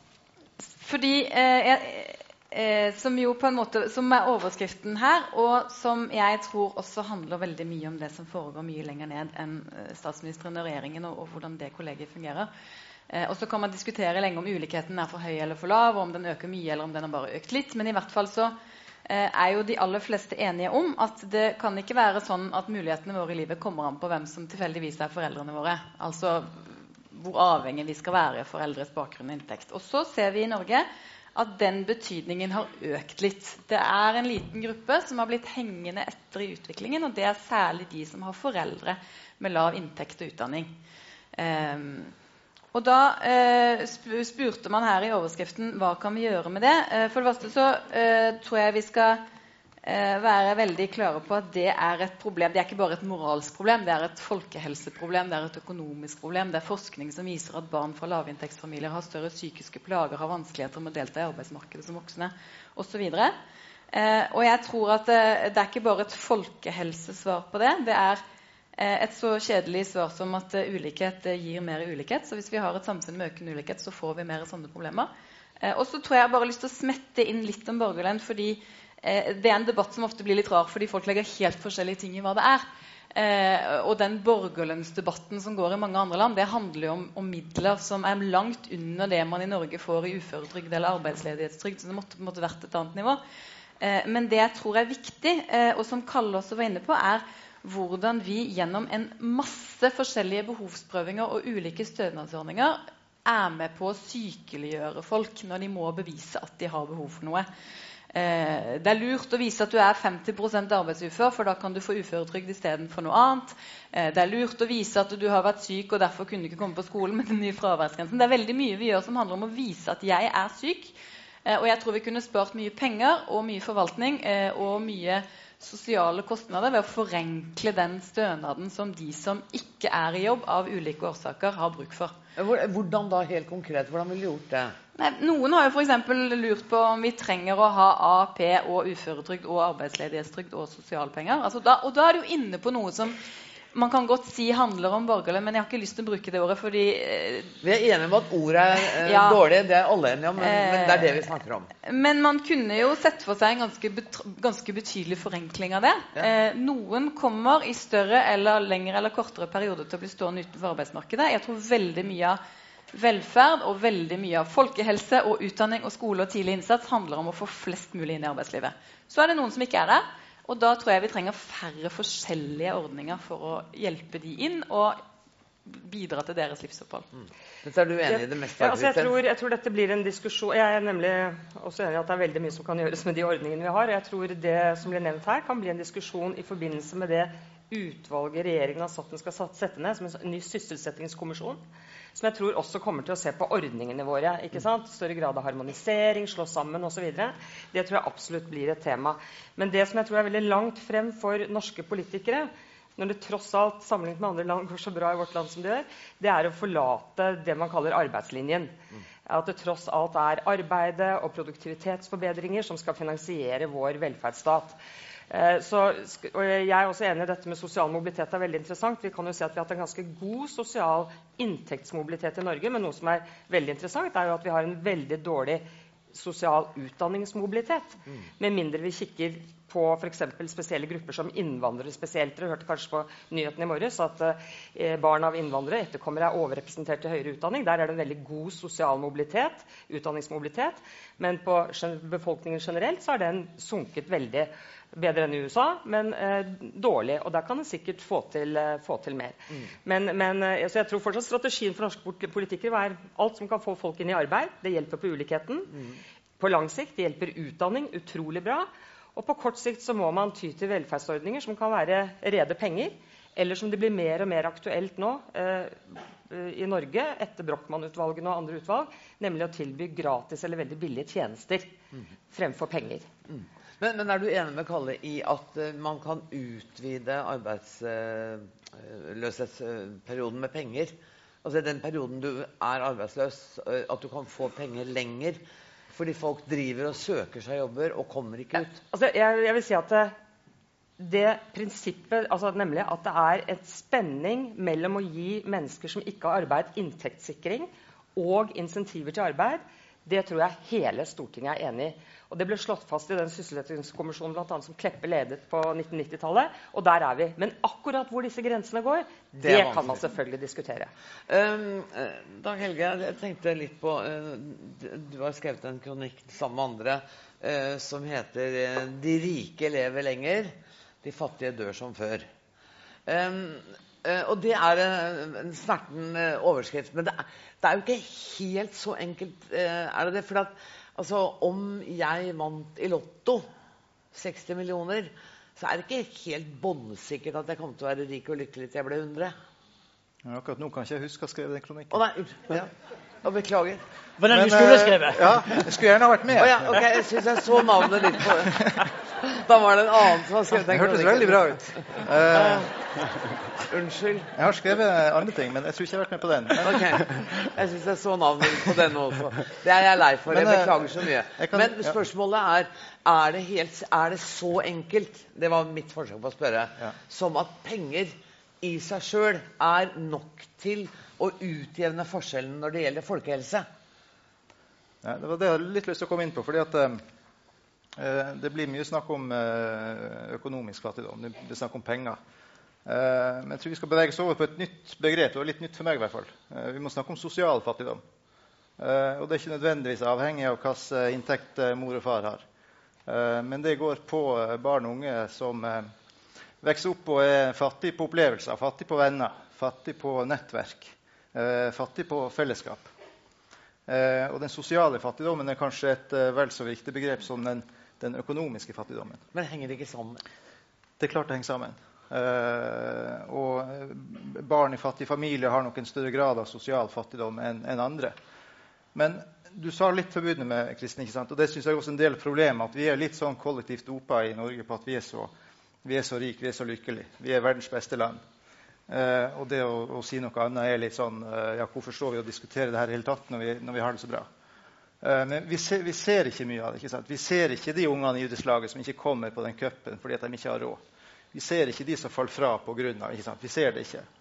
fordi eh, jeg, eh, som jo på en måte, som er overskriften her, og som jeg tror også handler veldig mye om det som foregår mye lenger ned enn statsministeren og regjeringen, og, og hvordan det kollegiet fungerer. Eh, og så kan man diskutere lenge om ulikheten er for høy eller for lav, og om den øker mye eller om den har bare økt litt, men i hvert fall så er jo de aller fleste enige om at det kan ikke være sånn at mulighetene våre i livet kommer an på hvem som tilfeldigvis er foreldrene våre. Altså hvor avhengig vi skal være foreldres bakgrunn og inntekt. Og så ser vi i Norge at den betydningen har økt litt. Det er en liten gruppe som har blitt hengende etter i utviklingen, og det er særlig de som har foreldre med lav inntekt og utdanning. Um, Og da eh, spurte man her i overskriften hva kan vi gjøre med det. Eh, for det første så eh, tror jeg vi skal eh, være veldig klare på at det er et problem. Det er ikke bare et moralsk problem, det er et folkehelseproblem, det er et økonomisk problem. Det er forskning som viser at barn fra lavinntektsfamilier har større psykiske plager, har vanskeligheter med å delta i arbeidsmarkedet som voksne, og så videre. Eh, og jeg tror at det, det er ikke bare et folkehelsesvar på det, det er et så kjedelig svar som at uh, ulikhet uh, gir mer ulikhet. Så hvis vi har et samfunn med økende ulikhet, så får vi mer sånne problemer. Uh, og så tror jeg jeg bare har lyst til å smette inn litt om borgerlønn, fordi uh, det er en debatt som ofte blir litt rar, fordi folk legger helt forskjellige ting i hva det er. Uh, og den borgerlønnsdebatten som går i mange andre land, det handler jo om, om midler som er langt under det man i Norge får i uføretrygd eller arbeidsledighetstrygd, så det måtte på en måte vært et annet nivå. Uh, men det jeg tror er viktig, uh, og som Kalle også var inne på, er hvordan vi gjennom en masse forskjellige behovsprøvinger og ulike stønadsordninger er med på å sykeliggjøre folk når de må bevise at de har behov for noe. Eh, det er lurt å vise at du er femti prosent arbeidsufør, for da kan du få uføretrygd i stedet for noe annet. Eh, det er lurt å vise at du har vært syk og derfor kunne ikke komme på skolen med den nye fraværsgrensen. Det er veldig mye vi gjør som handler om å vise at jeg er syk, eh, og jeg tror vi kunne spart mye penger og mye forvaltning eh, og mye sosiale kostnader ved å forenkle den stønaden som de som ikke er i jobb av ulike årsaker har bruk for. Hvordan da helt konkret? Hvordan vil du gjort det? Nei, noen har jo for eksempel lurt på om vi trenger å ha A P og uføretrygd og arbeidsledighetstrygd og sosialpenger. Altså da, og da er du inne på noe som man kan godt si handler om borgerlønn, men jeg har ikke lyst til å bruke det ordet, fordi eh, vi er enige om at ordet er eh, ja, dårlig, det er alle enige om, men, eh, men det er det vi snakker om. Men man kunne jo sett for seg en ganske, ganske betydelig forenkling av det. Ja. Eh, noen kommer i større eller lengre eller kortere perioder til å bli stående utenfor arbeidsmarkedet. Jeg tror veldig mye av velferd og veldig mye av folkehelse og utdanning og skole og tidlig innsats handler om å få flest mulig inn i arbeidslivet. Så er det noen som ikke er der. Og da tror jeg vi trenger færre forskjellige ordninger for å hjelpe de inn og bidra til deres livsopphold. Mm. Dette er du enig i det meste? Ja, altså jeg, tror, jeg tror dette blir en diskusjon. Jeg er nemlig også enig i at det er veldig mye som kan gjøres med de ordningene vi har. Jeg tror det som blir nevnt her kan bli en diskusjon i forbindelse med det utvalget regjeringen har satt den skal sette ned som en ny sysselsettingskommisjon, som jeg tror også kommer til å se på ordningene våre, ikke sant? Større grad av harmonisering, slå sammen og så videre. Det tror jeg absolutt blir et tema. Men det som jeg tror er veldig langt frem for norske politikere, når det tross alt sammenlignet med andre land går så bra i vårt land som det gjør, det er å forlate det man kaller arbeidslinjen. At det tross alt er arbeidet og produktivitetsforbedringer som skal finansiere vår velferdsstat. Så, og jeg er også enig i dette med sosial mobilitet er veldig interessant. Vi kan jo si at vi har hatt en ganske god sosial inntektsmobilitet i Norge, men noe som er veldig interessant er jo at vi har en veldig dårlig sosial utdanningsmobilitet. Mm. Med mindre vi kikker på for eksempel spesielle grupper som innvandrere spesielt. Dere hørte kanskje på nyhetene i morges at eh, barn av innvandrere etterkommere er overrepresentert i høyere utdanning. Der er det en veldig god sosial mobilitet, utdanningsmobilitet, men på befolkningen generelt så har den sunket veldig. Bedre enn i U S A, men eh, dårlig, og der kan det sikkert få til, eh, få til mer. Mm. Men, men eh, så jeg tror fortsatt strategien for norske politikere er alt som kan få folk inn i arbeid. Det hjelper på ulikheten. Mm. På lang sikt det hjelper utdanning, utrolig bra. Og på kort sikt så må man ty til velferdsordninger som kan være rede penger, eller som det blir mer og mer aktuelt nå eh, i Norge etter Brochmann-utvalgene og andre utvalg, nemlig å tilby gratis eller veldig billige tjenester mm. fremfor penger. Mm. Men, men er du enig med Kalle i at uh, man kan utvide arbeidsløshetsperioden uh, med penger? Altså i den perioden du er arbeidsløs, uh, at du kan få penger lenger, fordi folk driver og søker seg jobber og kommer ikke ut? Ja, altså jeg, jeg vil si at det, det prinsippet, altså nemlig at det er et spenning mellom å gi mennesker som ikke har arbeid, inntektssikring og insentiver til arbeid, det tror jeg hele Stortinget er enig i. Og det ble slått fast i den sysselsettingskommisjonen blant annet som Kleppe ledet på nitten nittitallet, og der er vi. Men akkurat hvor disse grensene går, det, det kan man selvfølgelig diskutere. Um, Dag Helge, jeg tenkte litt på, uh, du har skrevet en kronikk sammen med andre, uh, som heter uh, «De rike lever lenger, de fattige dør som før». Um, uh, og det er uh, en snerten uh, overskrift, men det er, det er jo ikke helt så enkelt, uh, er det det? For at altså, om jeg vant i lotto seksti millioner, så er det ikke helt båndsikkert at jeg kommer til å være rik og lykkelig til jeg ble hundre. Ja, akkurat nå kan ikke jeg huske å skrive den kronikken. Å nei, ja. Og beklager. Hva er den du skulle skrive? Ja, jeg skulle gjerne ha vært med. Å ja, ok, jeg synes jeg så navnet litt på det. Da var det en annen som har skrevet den kronikken. Det hørtes veldig bra ut. Uh, Unnskyld. Jeg har skrevet andre ting, men jeg tror ikke jeg har vært med på den. Ok, jeg synes jeg så navnet på den også. Det er jeg lei for, jeg beklager så mye. Kan, men spørsmålet er, er det, helt, er det så enkelt, det var mitt forsøk på å spørre, ja. som at penger i seg selv er nok til å utjevne forskjellen når det gjelder folkehelse? Ja, det var det jeg hadde litt lyst til å komme inn på, fordi at eh, det blir mye snakk om eh, økonomisk fattigdom, det blir snakk om penger. Eh, men jeg tror vi skal bevege oss over på et nytt begrep, det var litt nytt for meg i hvert fall. Eh, vi må snakke om sosial fattigdom. Eh, og det er ikke nødvendigvis avhengig av hvilken inntekt eh, mor og far har. Eh, men det går på eh, barn og unge som eh, vokser opp og er fattig på opplevelser, fattig på venner, fattig på nettverk, eh, fattig på fellesskap. Eh, og den sosiale fattigdommen er kanskje et eh, vel så viktig begrep som den, den økonomiske fattigdommen. Men henger det ikke sammen? Det er klart det henger sammen. Eh, og barn i fattige familier har nok en større grad av sosial fattigdom enn enn andre. Men du sa litt forbudende med Kristin, ikke sant? Og det synes jeg også er en del problem, at vi er litt sånn kollektivt dopa i Norge på at vi er så, vi er så rik, vi er så lykkelige. Vi er verdens beste land. Eh, og det å, å si noe annet er litt sånn, eh, ja, hvorfor står vi og diskuterer det her i hele tatt når vi, når vi har det så bra? Eh, men vi ser, vi ser ikke mye av det, ikke sant? Vi ser ikke de ungene i idrettslaget som ikke kommer på den cupen fordi at de ikke har råd. Vi ser ikke de som faller fra på grunn av, ikke sant? Vi ser det ikke.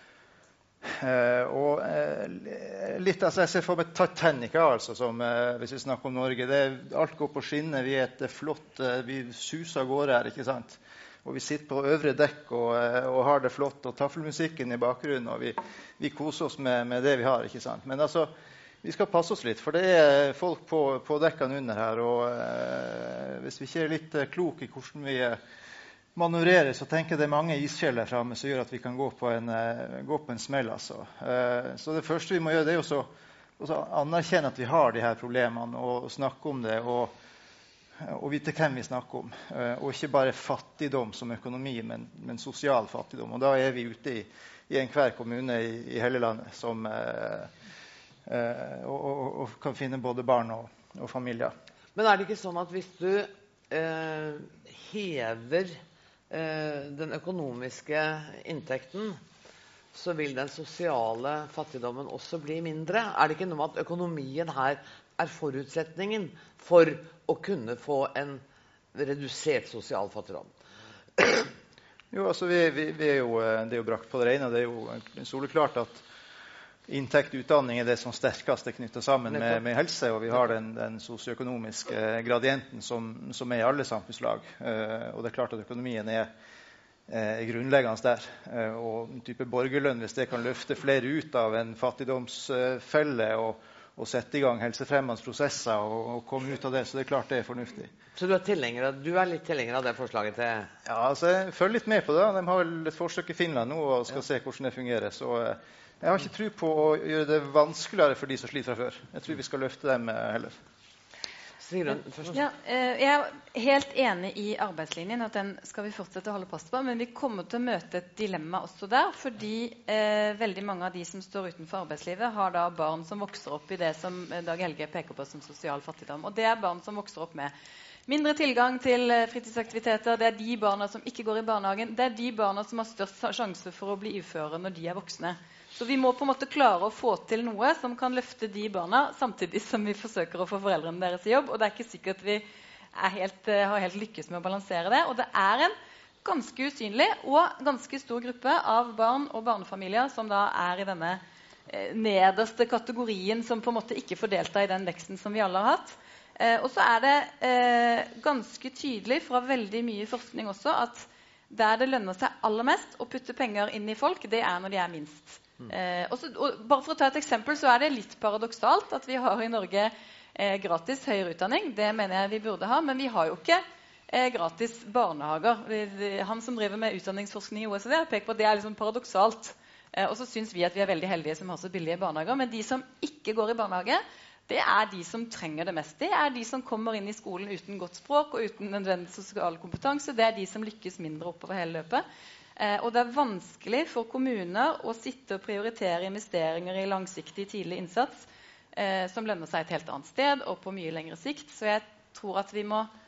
Eh, og eh, litt, altså jeg ser for meg Titanic, altså, som, eh, hvis vi snakker om Norge. Det, alt går på skinner, vi er et flott, eh, vi suser av gårde her, ikke sant? Og vi sitter på øvre dekk og, og har det flott, og taffelmusikken i bakgrunnen, og vi, vi koser oss med, med det vi har, ikke sant? Men altså, vi skal passe oss litt, for det er folk på, på dekkene under her, og eh, hvis vi ikke er litt eh, kloke i hvordan vi eh, manøvrerer, så tenker jeg det er mange iskjeller fremme som gjør at vi kan gå på en, eh, gå på en smell, altså. Eh, så det første vi må gjøre, det er jo å anerkjenne at vi har de her problemene, og, og snakke om det, og og vite hvem vi snakker om, og ikke bare fattigdom som økonomi, men, men sosial fattigdom. Og da er vi ute i, i enhver kommune i, i hele landet som, eh, eh, og, og, og kan finne både barn og, og familier. Men er det ikke sånn at hvis du eh, hever eh, den økonomiske inntekten, så vil den sosiale fattigdommen også bli mindre? Er det ikke noe med at økonomien her er forutsetningen for å kunne få en redusert sosial fattigdom? Jo, altså vi, vi, vi er jo, det er jo brakt på det rene. Det er jo soleklart at inntekt og utdanning er det som sterkest er knyttet sammen med, med helse, og vi har den, den sosioøkonomiske gradienten som, som er i alle samfunnslag. Uh, og det er klart at økonomien er, er grunnleggende der. Uh, og en type borgerlønn, hvis det kan løfte flere ut av en fattigdomsfelle og og sette i gang helsefremmende prosesser og, og komme ut av det, så det er klart det er fornuftig. Så du er, tilhenger, du er litt tilhenger av det forslaget til? Ja, altså jeg følger litt med på det. De har vel et forsøk i Finland nå og skal ja. se hvordan det fungerer. Så jeg har ikke tro på å gjøre det vanskeligere for de som sliter fra før. Jeg tror vi skal løfte dem heller. Ja, jeg er helt enig i arbeidslinjen, at den skal vi fortsette å holde fast på, men vi kommer til å møte et dilemma også der, fordi eh, veldig mange av de som står utenfor arbeidslivet har da barn som vokser opp i det som Dag Helge peker på som sosial fattigdom, og det er barn som vokser opp med mindre tilgang til fritidsaktiviteter, det er de barna som ikke går i barnehagen, det er de barna som har størst sjanse for å bli uføre når de er voksne. Så vi må på en måte klare å få til noe som kan løfte de barna, samtidig som vi forsøker å få foreldrene deres i jobb. Og det er ikke sikkert vi er helt, har helt lykkes med å balansere det. Og det er en ganske usynlig og ganske stor gruppe av barn og barnefamilier som da er i denne eh, nederste kategorien som på en måte ikke får delta i den veksten som vi alle har hatt. Eh, og så er det eh, ganske tydelig fra veldig mye forskning også at der det lønner seg aller mest å putte penger inn i folk, det er når de er minst. Eh, også, og bare for å ta et eksempel, så er det litt paradoksalt at vi har i Norge eh, gratis høyere utdanning. Det mener jeg vi burde ha, men vi har jo ikke eh, gratis barnehager. Han som driver med utdanningsforskning i O E C D har pekt på at det er liksom paradoksalt. Eh, og så synes vi at vi er veldig heldige som har så billige barnehager, men de som ikke går i barnehage, det er de som trenger det mest. Det er de som kommer inn i skolen uten godt språk og uten nødvendig sosial kompetanse. Det er de som lykkes mindre oppover hele løpet. Eh, og det er vanskelig for kommuner å sitte og prioritere investeringer i langsiktig tidlig innsats eh, som lønner seg et helt annet sted og på mye lengre sikt. Så jeg tror at vi må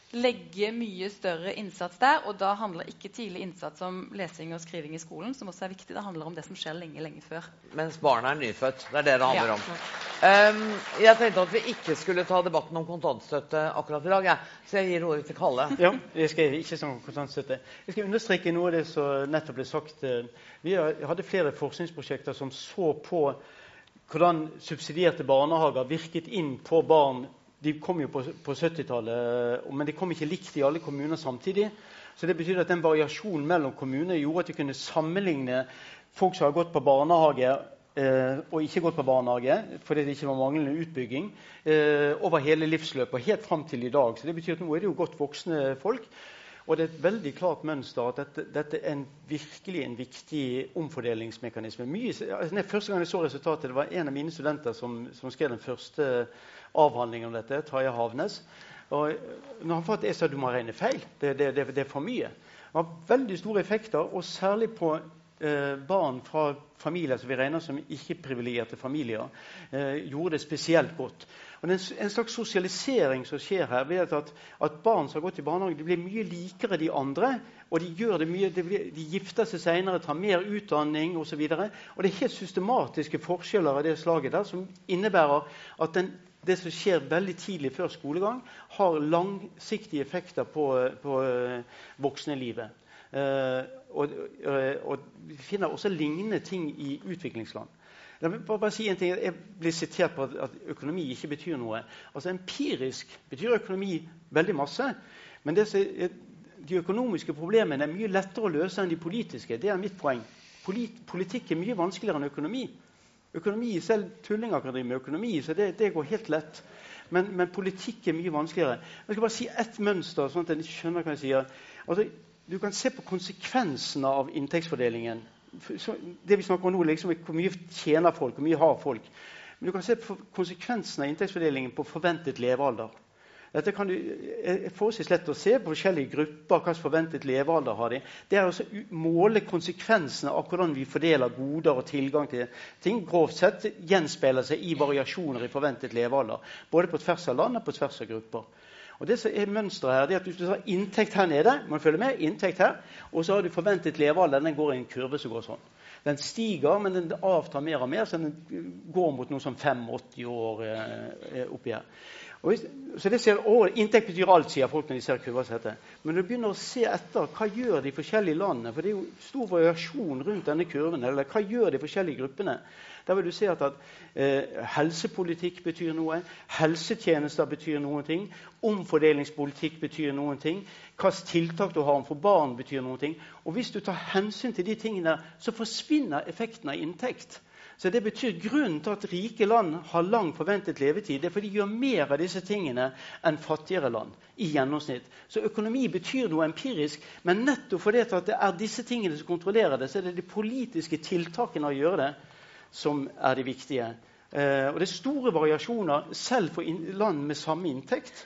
legge mye større innsats der, og da handler ikke tidlig innsats om lesing og skriving i skolen, som også er viktig. Det handler om det som skjer lenge, lenge før. Mens barna er nyfødt. Det er det det handler Ja. om. Um, jeg tenkte at vi ikke skulle ta debatten om kontantstøtte akkurat i dag, ja. Så jeg gir ordet til Kalle. Ja, jeg skal ikke snakke om kontantstøtte. Jeg skal understreke noe av det som nettopp ble sagt. Vi hadde flere forskningsprosjekter som så på hvordan subsidierte barnehager virket inn på barn. De kom jo på, på syttitallet, men de kom ikke likt i alle kommuner samtidig. Så det betyr at den variasjonen mellom kommuner gjorde at de kunne sammenligne folk som har gått på barnehage eh, og ikke gått på barnehage, fordi det ikke var manglende utbygging, eh, over hele livsløpet, helt frem til i dag. Så det betyr at nå er det jo godt voksne folk. Og det er et veldig klart mønster at dette, dette er en, virkelig en viktig omfordelingsmekanisme. Mye, altså, første gang jeg så resultatet, det var en av mine studenter som, som skrev den første avhandlingen om dette, Tarjei Havnes. Og når han fant det, jeg sa du må regne feil. Det, det, det, det er for mye. Det var veldig store effekter, og særlig på eh, barn fra familier som vi regner som ikke-privilegerte familier, eh, gjorde det spesielt godt. Og det er en slags sosialisering som skjer her, ved at, at barn som har gått i barnehage, de blir mye likere de andre, og de gjør det mye, de, blir, de gifter seg senere, tar mer utdanning og så videre. Og det er helt systematiske forskjeller av det slaget der, som innebærer at den, det som skjer veldig tidlig før skolegang, har langsiktige effekter på, på uh, voksnelivet. Uh, og, uh, og vi finner også lignende ting i utviklingsland. Jeg vil bare, bare si en ting. Jeg blir sitert på at, at økonomi ikke betyr noe. Altså empirisk betyr økonomi veldig masse, men det, de økonomiske problemene er mye lettere å løse enn de politiske. Det er mitt poeng. Polit, politikk er mye vanskeligere enn økonomi. Økonomi, selv tullinger kan drive med økonomi, så det, det går helt lett. Men, men politikk er mye vanskeligere. Jeg skal bare si ett mønster, sånn at jeg skjønner hva jeg sier. Altså, du kan se på konsekvensene av inntektsfordelingen. Så det vi snakker om nå, liksom, er hvor mye tjener folk, hvor mye har folk. Men du kan se på konsekvensene av inntektsfordelingen på forventet levealder. Dette kan du, er forholdsvis lett å se på forskjellige grupper, hva forventet levealder har de. Det er også å måle konsekvensene av hvordan vi fordeler goder og tilgang til ting. Grovt sett gjenspeiler seg i variasjoner i forventet levealder, både på tvers av land og på tvers av grupper. Og det som er mønstret her, det er at hvis du har inntekt her nede, man følger med, inntekt her, og så har du forventet levealder, den går i en kurve som går sånn. Den stiger, men den avtar mer og mer, så den går mot noe som femogåtti år eh, oppi her. Og hvis, så det ser, å, inntekt betyr alt, sier folk når de ser kurver som heter. Men når du begynner å se etter, hva gjør de forskjellige landene? For det er jo stor variasjon rundt denne kurven, eller hva gjør de forskjellige gruppene? Der vil du se at, at eh, helsepolitikk betyr noe, helsetjenester betyr noen ting, omfordelingspolitikk betyr noen ting, hva tiltak du har for barn betyr noen ting. Og hvis du tar hensyn til de tingene, så forsvinner effekten av inntekt. Så det betyr grunnen til at rike land har lang forventet levetid. Det er fordi de gjør mer av disse tingene enn fattigere land i gjennomsnitt. Så økonomi betyr noe empirisk, men nettopp fordi at det er disse tingene som kontrollerer det, så er det de politiske tiltakene å gjøre det som er de viktige. Eh, og det er store variasjoner selv for land med samme inntekt.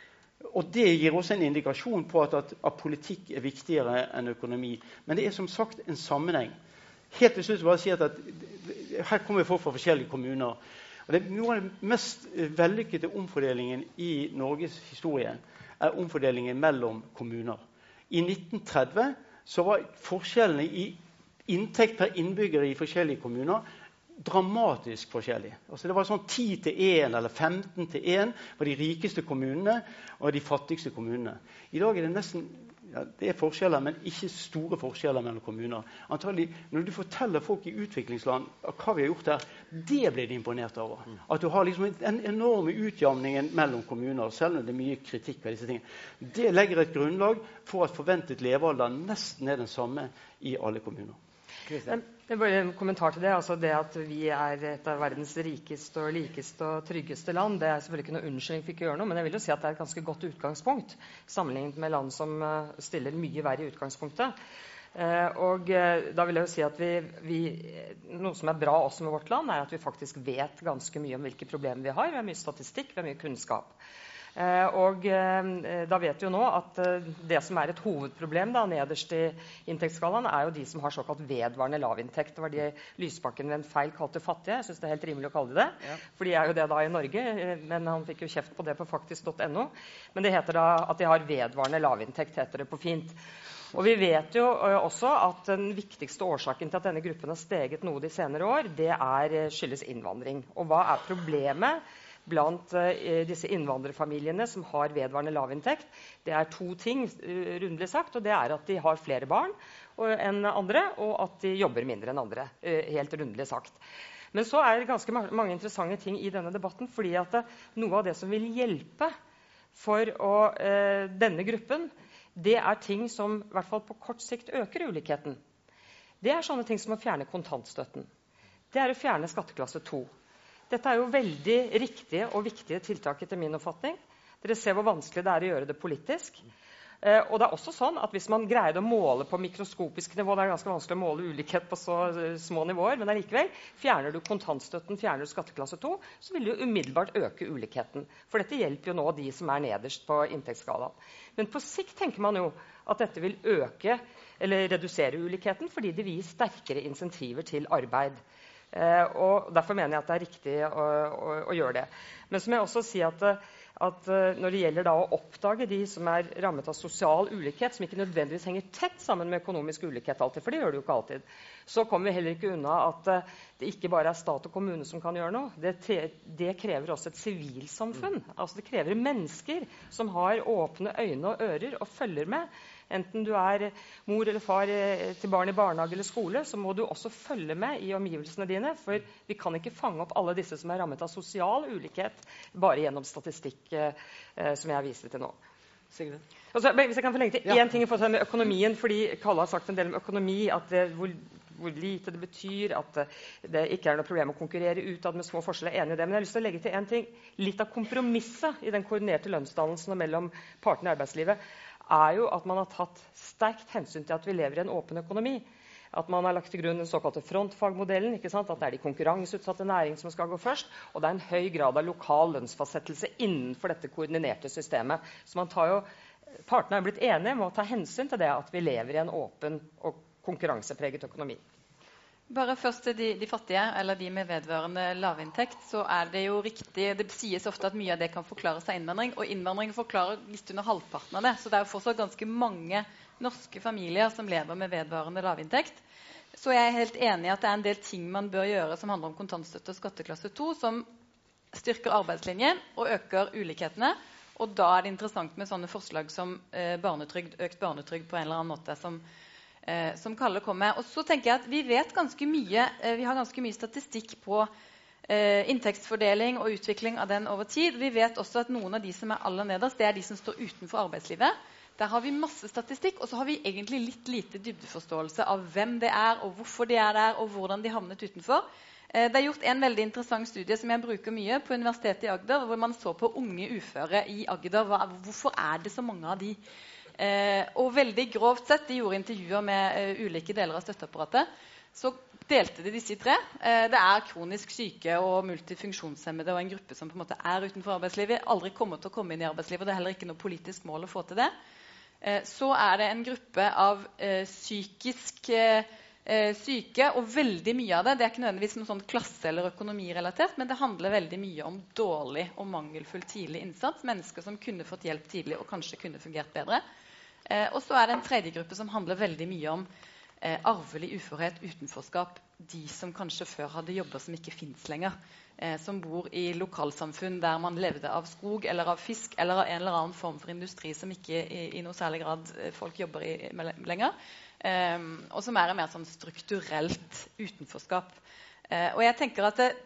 Og det gir også en indikasjon på at, at, at politikk er viktigere enn økonomi. Men det er som sagt en sammenheng. Helt til slutt bare si at, at her kommer folk fra forskjellige kommuner. Og det, noe av den mest vellykkede omfordelingen i Norges historie er omfordelingen mellom kommuner. I nitten tretti så var forskjellene i inntekt per innbygger i forskjellige kommuner dramatisk forskjellig. Altså det var sånn ti til én eller femten til én for de rikeste kommunene og de fattigste kommunene. I dag er det nesten, ja, det er forskjeller, men ikke store forskjeller mellom kommuner. Antagelig, når du forteller folk i utviklingsland hva vi har gjort her, det blir de imponert over. At du har liksom en enorme utjamningen mellom kommuner, selv om det er mye kritikk av disse tingene. Det legger et grunnlag for at forventet levealder nesten er den samme i alle kommuner. Det er bare en kommentar til det. Altså det at vi er et av verdens rikeste og likeste og tryggeste land, det er selvfølgelig ikke noe unnskyldning for ikke å gjøre noe, men jeg vil jo si at det er et ganske godt utgangspunkt sammenlignet med land som stiller mye verre i utgangspunktet. Og da vil jeg jo si at vi, vi, noe som er bra også med vårt land, er at vi faktisk vet ganske mye om hvilke problemer vi har. Vi har mye statistikk, vi har mye kunnskap. Eh, og eh, da vet vi jo nå at eh, det som er et hovedproblem da, nederst i inntektsskalaen, er jo de som har såkalt vedvarende lavinntekt. Det var de Lysbakken ved en feil kalte fattige. Jeg synes det er helt rimelig å kalle det det. Ja. For de er jo det da i Norge, eh, men han fikk jo kjeft på det på faktisk punktum no. Men det heter da at de har vedvarende lavinntekt, heter det på fint. Og vi vet jo også at den viktigste årsaken til at denne gruppen har steget noe de senere år, det er skyldes innvandring. Og hva er problemet blant uh, disse innvandrerfamiliene som har vedvarende lavinntekt? Det er to ting, uh, rundlig sagt, og det er at de har flere barn uh, enn andre, og at de jobber mindre enn andre, uh, helt rundlig sagt. Men så er det ganske mange interessante ting i denne debatten, fordi at uh, noe av det som vil hjelpe for å, uh, denne gruppen, det er ting som i hvert fall på kort sikt øker ulikheten. Det er sånne ting som å fjerne kontantstøtten. Det er å fjerne skatteklasse to. Dette er jo veldig riktige og viktige tiltak etter min oppfatning. Dere ser hvor vanskelig det er å gjøre det politisk. Eh, og det er også sånn at hvis man greier å måle på mikroskopisk nivå, det er ganske vanskelig å måle ulikhet på så uh, små nivåer, men allikevel, fjerner du kontantstøtten, fjerner du skatteklasse to, så vil du umiddelbart øke ulikheten. For dette hjelper jo nå de som er nederst på inntektsskalaen. Men på sikt tenker man jo at dette vil øke eller redusere ulikheten, fordi det vil gi sterkere insentiver til arbeid. Eh, og derfor mener jeg at det er riktig å, å, å gjøre det. Men så må jeg også si at at når det gjelder da å oppdage de som er rammet av sosial ulikhet, som ikke nødvendigvis henger tett sammen med økonomisk ulikhet alltid, for det gjør det jo ikke alltid, så kommer vi heller ikke unna at det ikke bare er stat og kommune som kan gjøre noe. Det, det krever også et sivilsamfunn. Altså det krever mennesker som har åpne øyne og ører og følger med. Enten du er mor eller far til barn i barnehage eller skole, så må du også følge med i omgivelsene dine, for vi kan ikke fange opp alle disse som er rammet av sosial ulikhet bare gjennom statistikk, eh, som jeg viste til nå. Sigrid? Altså, hvis jeg kan få legge til én ja. ting i forhold til med økonomien, fordi Kalle har sagt en del om økonomi, at det, hvor, hvor lite det betyr, at det ikke er noe problem å konkurrere utad med små forskjeller, enig i det. Men jeg har lyst til å legge til en ting. Litt av kompromisset i den koordinerte lønnsdannelsen mellom partene i arbeidslivet er jo at man har tatt sterkt hensyn til at vi lever i en åpen økonomi. At man har lagt til grunn den såkalte frontfagmodellen, ikke sant? At det er de konkurranseutsatte næring som skal gå først, og det er en høy grad av lokal lønnsfastsettelse innenfor dette koordinerte systemet. Så man tar jo, partene er blitt enige om å ta hensyn til det at vi lever i en åpen og konkurransepreget økonomi. Bare først til de, de fattige, eller de med vedvarende lavinntekt, så er det jo riktig, det sies ofte at mye av det kan forklares av innvandring, og innvandring forklarer litt under halvparten av det, så det er jo fortsatt ganske mange norske familier som lever med vedvarende lavinntekt. Så jeg er helt enig i at det er en del ting man bør gjøre som handler om kontantstøtte og skatteklasse to, som styrker arbeidslinjen og øker ulikhetene, og da er det interessant med sånne forslag som eh, barnetrygd, økt barnetrygd på en eller annen måte som Eh, som Kalle kom med. Og så tenker jeg at vi vet ganske mye, eh, vi har ganske mye statistikk på eh, inntektsfordeling og utvikling av den over tid. Vi vet også at noen av de som er aller nederst, det er de som står utenfor arbeidslivet. Der har vi masse statistikk, og så har vi egentlig litt lite dybdeforståelse av hvem det er, og hvorfor de er der, og hvordan de havnet utenfor. Eh, det er gjort en veldig interessant studie som jeg bruker mye på Universitetet i Agder, hvor man så på unge uføre i Agder. Hva, hvorfor er det så mange av de? Eh, og veldig grovt sett, de gjorde intervjuer med uh, ulike deler av støtteapparatet, så delte de disse tre. Eh, det er kronisk syke og multifunksjonshemmede og en gruppe som på en måte er utenfor arbeidslivet, aldri kommer til å komme inn i arbeidslivet, og det er heller ikke noe politisk mål å få til det. Eh, så er det en gruppe av eh, psykisk eh, syke, og veldig mye av det, det er ikke nødvendigvis noe sånn klasse- eller økonomirelatert, men det handler veldig mye om dårlig og mangelfull tidlig innsats, mennesker som kunne fått hjelp tidlig og kanskje kunne fungert bedre. Eh, og så er det en tredje gruppe som handler veldig mye om eh, arvelig uførhet, utenforskap, de som kanskje før hadde jobber som ikke finnes lenger, eh, som bor i lokalsamfunn der man levde av skog eller av fisk eller av en eller annen form for industri som ikke i, i noe særlig grad folk jobber i lenger, eh, og som er en mer sånn strukturelt utenforskap. Eh, og jeg tenker at det,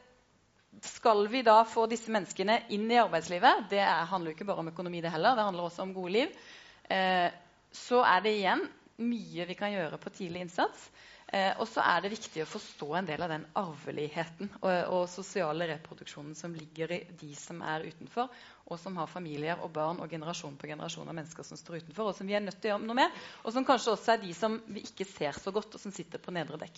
skal vi da få disse menneskene inn i arbeidslivet, det er, handler jo ikke bare om økonomi det heller, det handler også om gode liv, eh, så er det igjen mye vi kan gjøre på tidlig innsats. Eh, og så er det viktig å forstå en del av den arveligheten og, og sosiale reproduksjonen som ligger i de som er utenfor, og som har familier og barn og generasjon på generasjon av mennesker som står utenfor, og som vi er nødt til å gjøre noe med, og som kanskje også er de som vi ikke ser så godt, og som sitter på nedre dekk.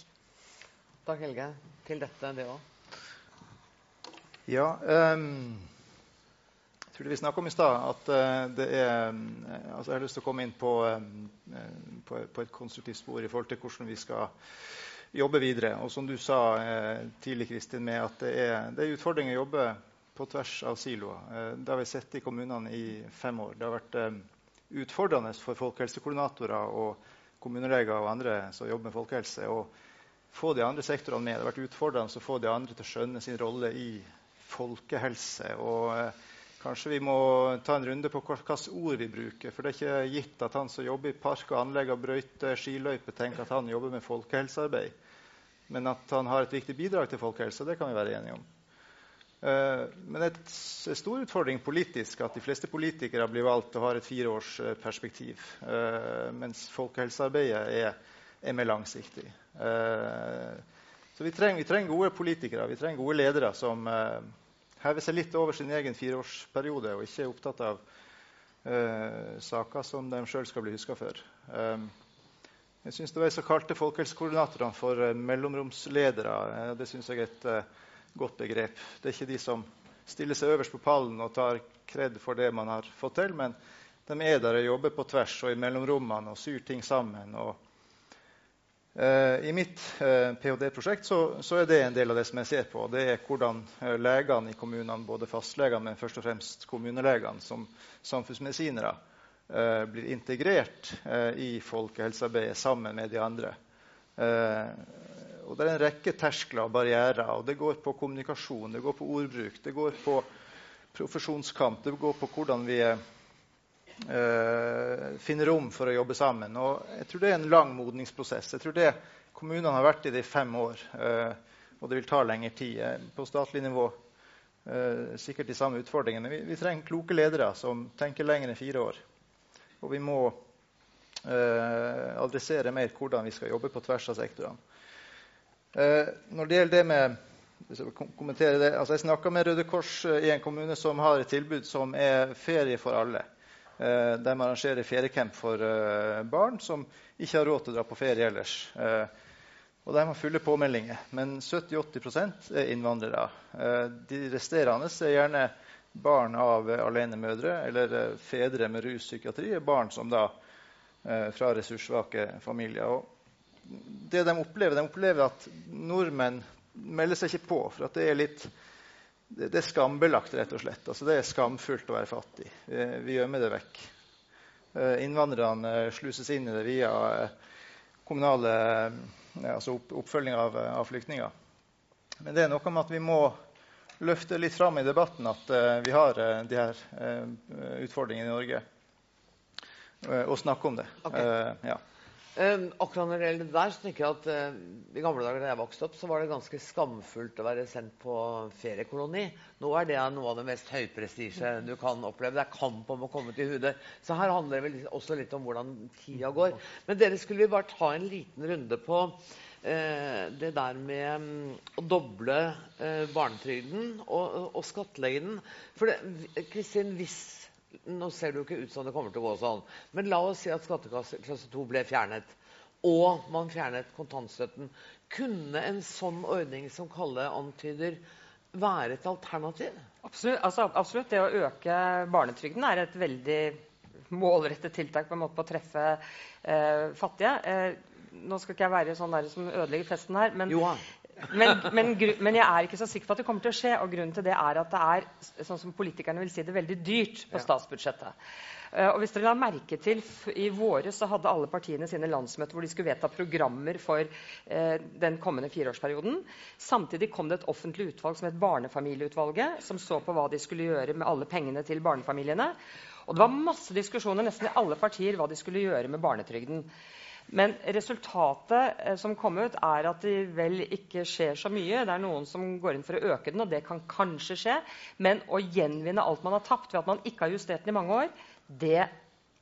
Takk, Helge. Til dette, det også. Ja, um, jeg tror det vi snakket om i sted, at uh, det er uh, altså jeg har lyst til å komme inn på, uh, på, på et konstruktivt spor i forhold til hvordan vi skal jobbe videre. Og som du sa uh, tidlig, Kristin, med at det er, det er utfordringer å jobbe på tvers av siloer. Uh, det har vi sett i kommunene i fem år. Det har vært uh, utfordrende for folkehelsekoordinatorer og kommuneleger og andre som jobber med folkehelse, og få de andre sektorene med. Det har vært utfordrende å få de andre til å skjønne sin rolle i folkehelse. Og eh, kanskje vi må ta en runde på hva slags ord vi bruker. For det er ikke gitt at han som jobber i park og anlegg og brøyte skiløype tenker at han jobber med folkehelsearbeid. Men at han har et viktig bidrag til folkehelse, det kan vi være enige om. Eh, men det er en stor utfordring politisk at de fleste politikere blir valgt og har et fireårsperspektiv, eh, mens folkehelsearbeidet er, er mer langsiktig. Uh, så vi trenger, vi trenger gode politikere, vi trenger gode ledere som uh, hever seg litt over sin egen fireårsperiode og ikke er opptatt av uh, saker som de selv skal bli husket for. Um, jeg synes det var så kalte folkehelsekoordinatorene for uh, mellomromsledere. Uh, det synes jeg er et uh, godt begrep. Det er ikke de som stiller seg øverst på pallen og tar kred for det man har fått til, men de er der og jobber på tvers og i mellomrommene og syr ting sammen. Og Uh, I mitt uh, PhD-prosjekt så, så er det en del av det som jeg ser på. Det er hvordan uh, legene i kommunene, både fastlegene, men først og fremst kommunelegene som samfunnsmedisinere, uh, blir integrert uh, i folkehelsearbeidet sammen med de andre. Uh, og det er en rekke terskler og barrierer, og det går på kommunikasjon, det går på ordbruk, det går på profesjonskamp, det går på hvordan vi uh, Uh, finner rom for å jobbe sammen. Og jeg tror det er en lang modningsprosess. Jeg tror det kommunene har vært i det i fem år, uh, og det vil ta lengre tid. Uh, på statlig nivå uh, sikkert de samme utfordringene. Vi, vi trenger kloke ledere som tenker lenger enn fire år. Og vi må uh, adressere mer hvordan vi skal jobbe på tvers av sektorene. Uh, når det gjelder det med kommentere det, altså jeg snakket med Røde Kors i en kommune som har et tilbud som er ferie for alle. Uh, der man arrangerer feriecamp for uh, barn som ikke har råd til å dra på ferie ellers. Uh, og de har fulle påmeldinger, men sytti til åtti prosent er innvandrere. Uh, de resterende er gjerne barn av uh, alenemødre eller uh, fedre med ruspsykiatri, barn som da uh, fra ressurssvake familier. Og det de opplever, de opplever at nordmenn melder seg ikke på, for at det er litt Det, det er skambelagt, rett og slett. Altså, det er skamfullt å være fattig. Vi, vi gjemmer det vekk. Uh, innvandrerne uh, sluses inn i det via uh, kommunale uh, altså opp, oppfølging av, uh, av flyktninger. Men det er noe med at vi må løfte litt fram i debatten at uh, vi har uh, de her uh, utfordringene i Norge. Uh, og snakke om det. Okay. Uh, ja. Um, akkurat når det gjelder det der, så tenker jeg at uh, i gamle dager da jeg vokste opp, så var det ganske skamfullt å være sendt på feriekoloni. Nå er det noe av det mest høyprestisje du kan oppleve. Det er kamp om å komme til hudet. Så her handler det vel også litt om hvordan tida går. Men dere skulle vi bare ta en liten runde på uh, det der med um, å doble uh, barnetrygden og, og skattlegge den. For det, Kristin, hvis nå ser det jo ikke ut som det kommer til å gå sånn, men la oss si at skatteklasse to ble fjernet, og man fjernet kontantstøtten. Kunne en sånn ordning som Kalle antyder være et alternativ? Absolutt, altså, absolutt. Det å øke barnetrygden er et veldig målrettet tiltak på en måte på å treffe eh, fattige. Eh, nå skal ikke jeg være sånn der som ødelegger festen her, men... Johan. Men, men, men jeg er ikke så sikker på at det kommer til å skje, og grunnen til det er at det er, sånn som politikerne vil si det, veldig dyrt på statsbudsjettet. Uh, og hvis dere la merke til, i våre så hadde alle partiene sine landsmøter hvor de skulle vedta programmer for uh, den kommende fireårsperioden. Samtidig kom det et offentlig utvalg som het Barnefamilieutvalget, som så på hva de skulle gjøre med alle pengene til barnefamiliene. Og det var masse diskusjoner nesten i alle partier hva de skulle gjøre med barnetrygden. Men resultatet eh, som kom ut er at det vel ikke skjer så mye. Det er noen som går inn for å øke den, og det kan kanskje skje. Men å gjenvinne alt man har tapt ved at man ikke har justert den i mange år, det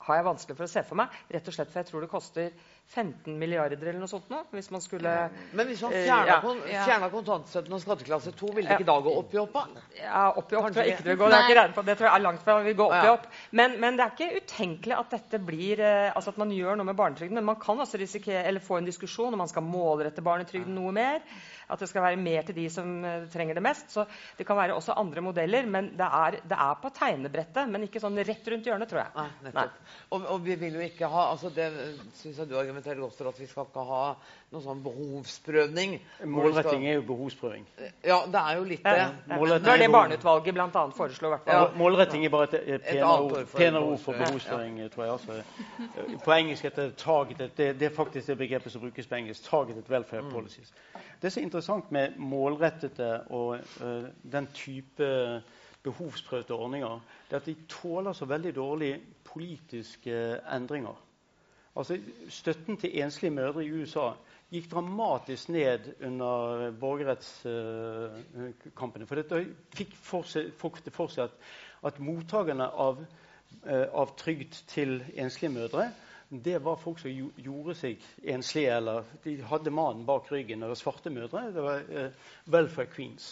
har jeg vanskelig for å se for meg, rett og slett for jeg tror det koster femten milliarder eller noe sånt nå, hvis man skulle... Men hvis man eh, fjerner, ja. kon fjerner kontantstøtten og skatteklasse to, vil det Ja. ikke da gå opp i opp? Ja, opp i opp Kanskje tror jeg ikke. ikke det vil gå. Det er ikke redd for, det tror jeg er langt fra vil gå opp Ja. i opp. Men, men det er ikke utenkelig at dette blir, eh, altså at man gjør noe med barnetrygden, men man kan også risikere, eller få en diskusjon om man skal målrette barnetrygden noe mer, at det skal være mer til de som eh, trenger det mest, så det kan være også andre modeller, men det er, det er på tegnebrettet, men ikke sånn rett rundt hjørnet, tror jeg. Nei, nettopp. Og, og vi vil jo ikke ha, altså det synes jeg du argumenterer godt for, at vi skal ikke ha noen sånn behovsprøvning. Målretting er jo behovsprøving. Ja, det er jo litt det. Ja. Målretting Det var det er barneutvalget blant annet foreslår, i hvert fall. Ja, målretting er bare et, et Et penere annet ord, ord for penere ord for behovsprøving. behovsprøving, tror jeg. Altså. På engelsk heter det targeted, det, det er faktisk det begrepet som brukes på engelsk, targeted welfare policies. Det som er interessant med målrettede og uh, den type behovsprøvde ordninger, det er at de tåler så veldig dårlig politiske endringer. Altså, støtten til enslige mødre i U S A gikk dramatisk ned under borgerrettskampene. Uh, for dette fikk for seg, folk det for seg at, at mottakerne av, uh, av trygd til enslige mødre, det var folk som gjorde seg enslige, eller de hadde mannen bak ryggen, eller svarte mødre. Det var uh, welfare queens.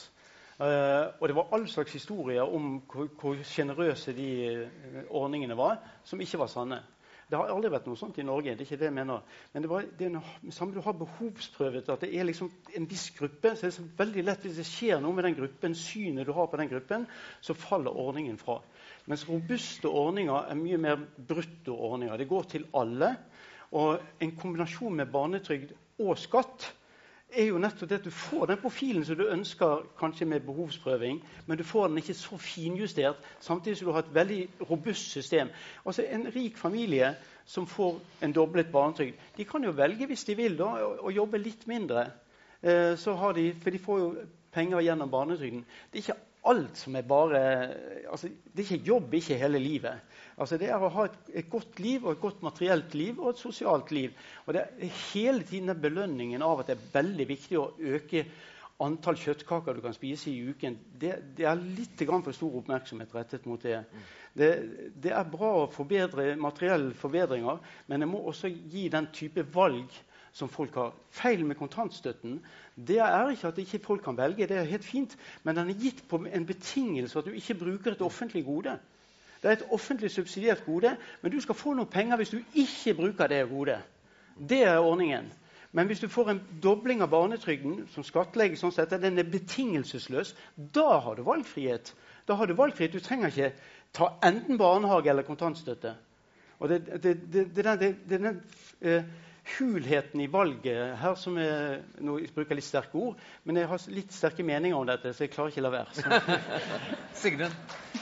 Uh, og det var all slags historier om hvor, hvor generøse de uh, ordningene var, som ikke var sanne. Det har aldri vært noe sånt i Norge, det er ikke det jeg mener. Men det, var, det er noe, samme du har behovsprøvet, at det er liksom en viss gruppe, så det er så veldig lett hvis det skjer noe med den gruppen, synet du har på den gruppen, så faller ordningen fra. Mens robuste ordninger er mye mer brutto ordninger. Det går til alle, og en kombinasjon med barnetrygd og skatt er jo nettopp det at du får den profilen som du ønsker kanskje med behovsprøving, men du får den ikke så finjustert, samtidig som du har et veldig robust system. Altså en rik familie som får en doblet barnetrygd, de kan jo velge hvis de vil da, å, å jobbe litt mindre. Eh, så har de, for de får jo penger gjennom barnetrygden. Det er ikke alt som er bare, altså det er ikke jobb, ikke hele livet. Altså det er å ha et, et godt liv, og et godt materielt liv, og et sosialt liv. Og det er hele tiden den belønningen av at det er veldig viktig å øke antall kjøttkaker du kan spise i uken. Det, det er litt grann for stor oppmerksomhet rettet mot det. Det, det er bra å forbedre materielle forbedringer, men det må også gi den type valg som folk har. Feil med kontantstøtten, det er ikke at ikke folk kan velge, det er helt fint, men den er gitt på en betingelse at du ikke bruker et offentlig gode. Det er et offentlig subsidiert gode, men du skal få noen penger hvis du ikke bruker det gode. Det er ordningen. Men hvis du får en dobling av barnetrygden som skattlegges sånn sett, den er betingelsesløs, da har du valgfrihet. Da har du valgfrihet. Du trenger ikke ta enten barnehage eller kontantstøtte. Og det, det, det, det, det, det er den uh, hulheten i valget her som er, nå jeg bruker litt sterke ord, men jeg har litt sterke meninger om dette, så jeg klarer ikke la være. Sigrun?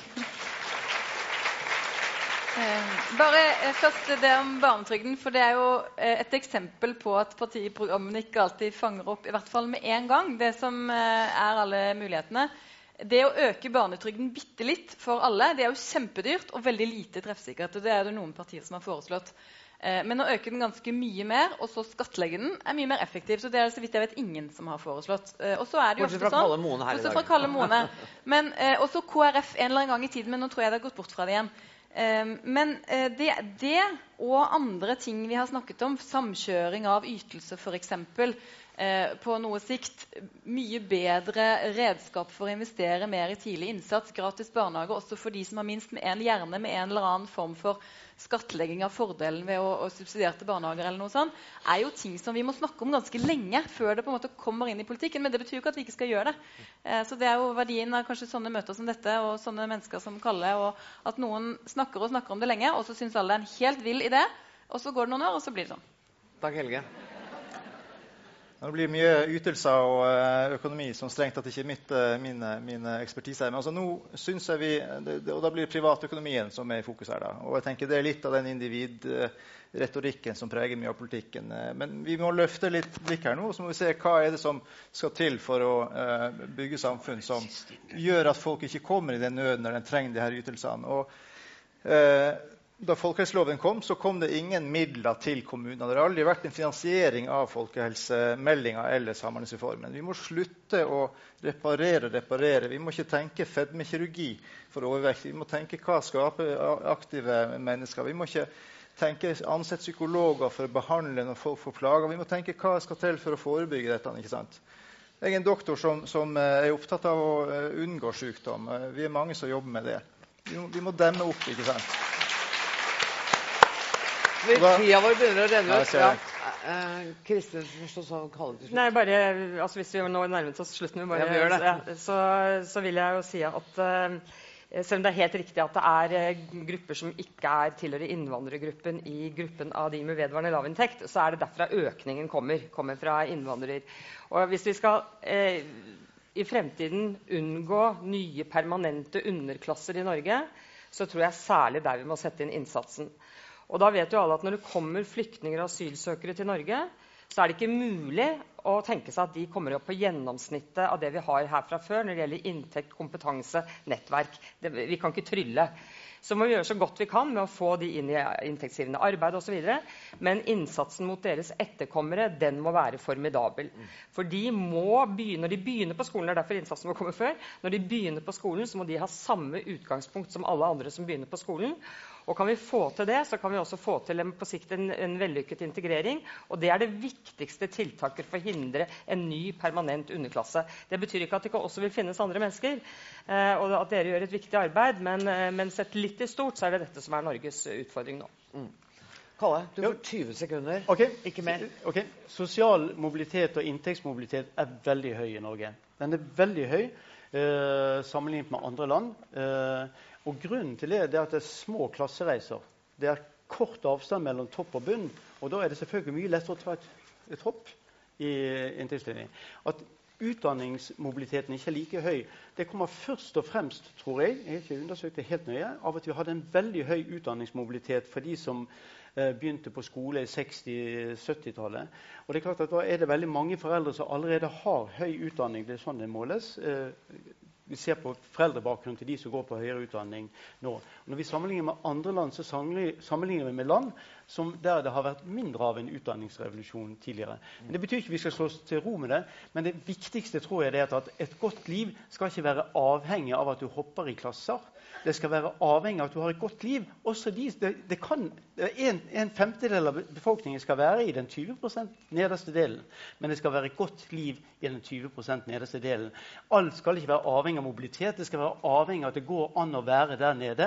Eh, bare eh, først det om barnetrygden, for det er jo eh, et eksempel på at partiprogrammene ikke alltid fanger opp, i hvert fall med en gang, det som eh, er alle mulighetene. Det å øke barnetrygden bitte litt for alle, det er jo kjempedyrt og veldig lite treffsikkert, og det er det noen partier som har foreslått. Eh, men å øke den ganske mye mer, og så skattlegge den, er mye mer effektivt, og det er så vidt jeg vet ingen som har foreslått. Eh, og så er det jo Bortsett ofte fra sånn, Kalle Mone her i bortsett dag. fra Kalle Mone. Men eh, også K R F en eller annen gang i tiden, men nå tror jeg det har gått bort fra det igjen. Um, men uh, det, det og andre ting vi har snakket om, samkjøring av ytelser for eksempel, uh, på noe sikt, mye bedre redskap for å investere mer i tidlig innsats, gratis barnehage, også for de som har minst, med en, gjerne med en eller annen form for skattlegging av fordelen ved å, å subsidierte barnehager eller noe sånt, er jo ting som vi må snakke om ganske lenge før det på en måte kommer inn i politikken, men det betyr jo ikke at vi ikke skal gjøre det. Eh, så det er jo verdien av kanskje sånne møter som dette, og sånne mennesker som Kalle, og at noen snakker og snakker om det lenge, og så synes alle det er en helt vill idé, og så går det noen år, og så blir det sånn. Takk, Helge. Det blir mye ytelser og økonomi som strengt tatt ikke er mitt, min, min ekspertise. Men altså nå synes jeg vi, det, og da blir privatøkonomien som er i fokus her da. Og jeg tenker det er litt av den individretorikken som preger mye av politikken. Men vi må løfte litt blikk her nå, og så må vi se hva er det som skal til for å uh, bygge samfunn som gjør at folk ikke kommer i den nøden når de trenger de her ytelsene. Og uh, da folkehelseloven kom, så kom det ingen midler til kommunene. Det har aldri vært en finansiering av folkehelsemeldingen eller samhandlingsreformen. Vi må slutte å reparere, reparere. Vi må ikke tenke fedmekirurgi for overvekt. Vi må tenke hva skaper aktive mennesker. Vi må ikke tenke ansett psykologer for å behandle når folk får plager. Vi må tenke hva skal til for å forebygge dette, ikke sant? Jeg er en doktor som, som er opptatt av å unngå sykdom. Vi er mange som jobber med det. Vi må, vi må demme opp, ikke sant? Tida vår begynner å renne ut. Ja, ja. Kristin, så sa hun kalle til slutt. Nei, bare, altså hvis vi nå nærmet oss slutten, bare, Ja, vi gjør det. ja, så, så vil jeg jo si at uh, selv om det er helt riktig at det er uh, grupper som ikke er tilhører innvandrergruppen i gruppen av de med vedvarende lavinntekt, så er det derfra økningen kommer, kommer fra innvandrer. Og hvis vi skal uh, i fremtiden unngå nye permanente underklasser i Norge, så tror jeg særlig der vi må sette inn innsatsen. Og da vet jo alle at når det kommer flyktninger og asylsøkere til Norge, så er det ikke mulig å tenke seg at de kommer opp på gjennomsnittet av det vi har her fra før når det gjelder inntekt, kompetanse, nettverk. Det, vi kan ikke trylle. Så må vi gjøre så godt vi kan med å få de inn i inntektsgivende arbeid og så videre. Men innsatsen mot deres etterkommere, den må være formidabel. For de må begynne, når de begynner på skolen, det er derfor innsatsen må komme før, når de begynner på skolen, så må de ha samme utgangspunkt som alle andre som begynner på skolen. Og kan vi få til det, så kan vi også få til en, på sikt en, en vellykket integrering. Og det er det viktigste tiltaket for å hindre en ny permanent underklasse. Det betyr ikke at det ikke også vil finnes andre mennesker, eh, og at dere gjør et viktig arbeid, men, eh, men sett litt i stort, så er det dette som er Norges utfordring nå. Mm. Kalle, du får tjue sekunder, okay. ikke mer. Okay. Sosial mobilitet og inntektsmobilitet er veldig høy i Norge. Den er veldig høy eh, sammenlignet med andre land. Eh, Og grunnen til det, det er at det er små klassereiser. Det er kort avstand mellom topp og bunn, og da er det selvfølgelig mye lettere å ta et, et hopp i inntektsstilling. At utdanningsmobiliteten ikke er like høy, det kommer først og fremst, tror jeg, jeg har ikke undersøkt det helt nøye, av at vi hadde en veldig høy utdanningsmobilitet for de som eh, begynte på skole i seksti-sytti-tallet. Og det er klart at da er det veldig mange foreldre som allerede har høy utdanning, det er sånn det måles. Eh, Vi ser på foreldrebakgrunnen til de som går på høyere utdanning nå. Når vi sammenligner med andre land, så sammenligner vi med land som der det har vært mindre av en utdanningsrevolusjon tidligere. Men det betyr ikke vi skal slå oss til ro med det, men det viktigste tror jeg er at et godt liv skal ikke være avhengig av at du hopper i klasser. Det skal være avhengig av at du har et godt liv. Også de, det, det kan, en, en femtedel av befolkningen skal være i den tjue prosent nederste delen, men det skal være et godt liv i den tjue prosent nederste delen. Alt skal ikke være avhengig av mobilitet, det skal være avhengig av at det går an å være der nede,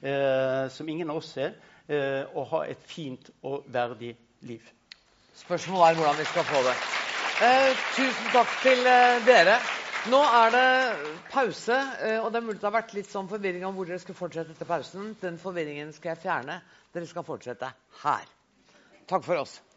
eh, som ingen av oss er, eh, og ha et fint og verdig liv. Spørsmålet er hvordan vi skal få det. Eh, tusen takk til eh, dere. Nå er det pause, eh, og det er mulig det har vært litt sånn forvirring om hvor dere skal fortsette etter pausen. Den forvirringen skal jeg fjerne. Dere skal fortsette her. Takk for oss.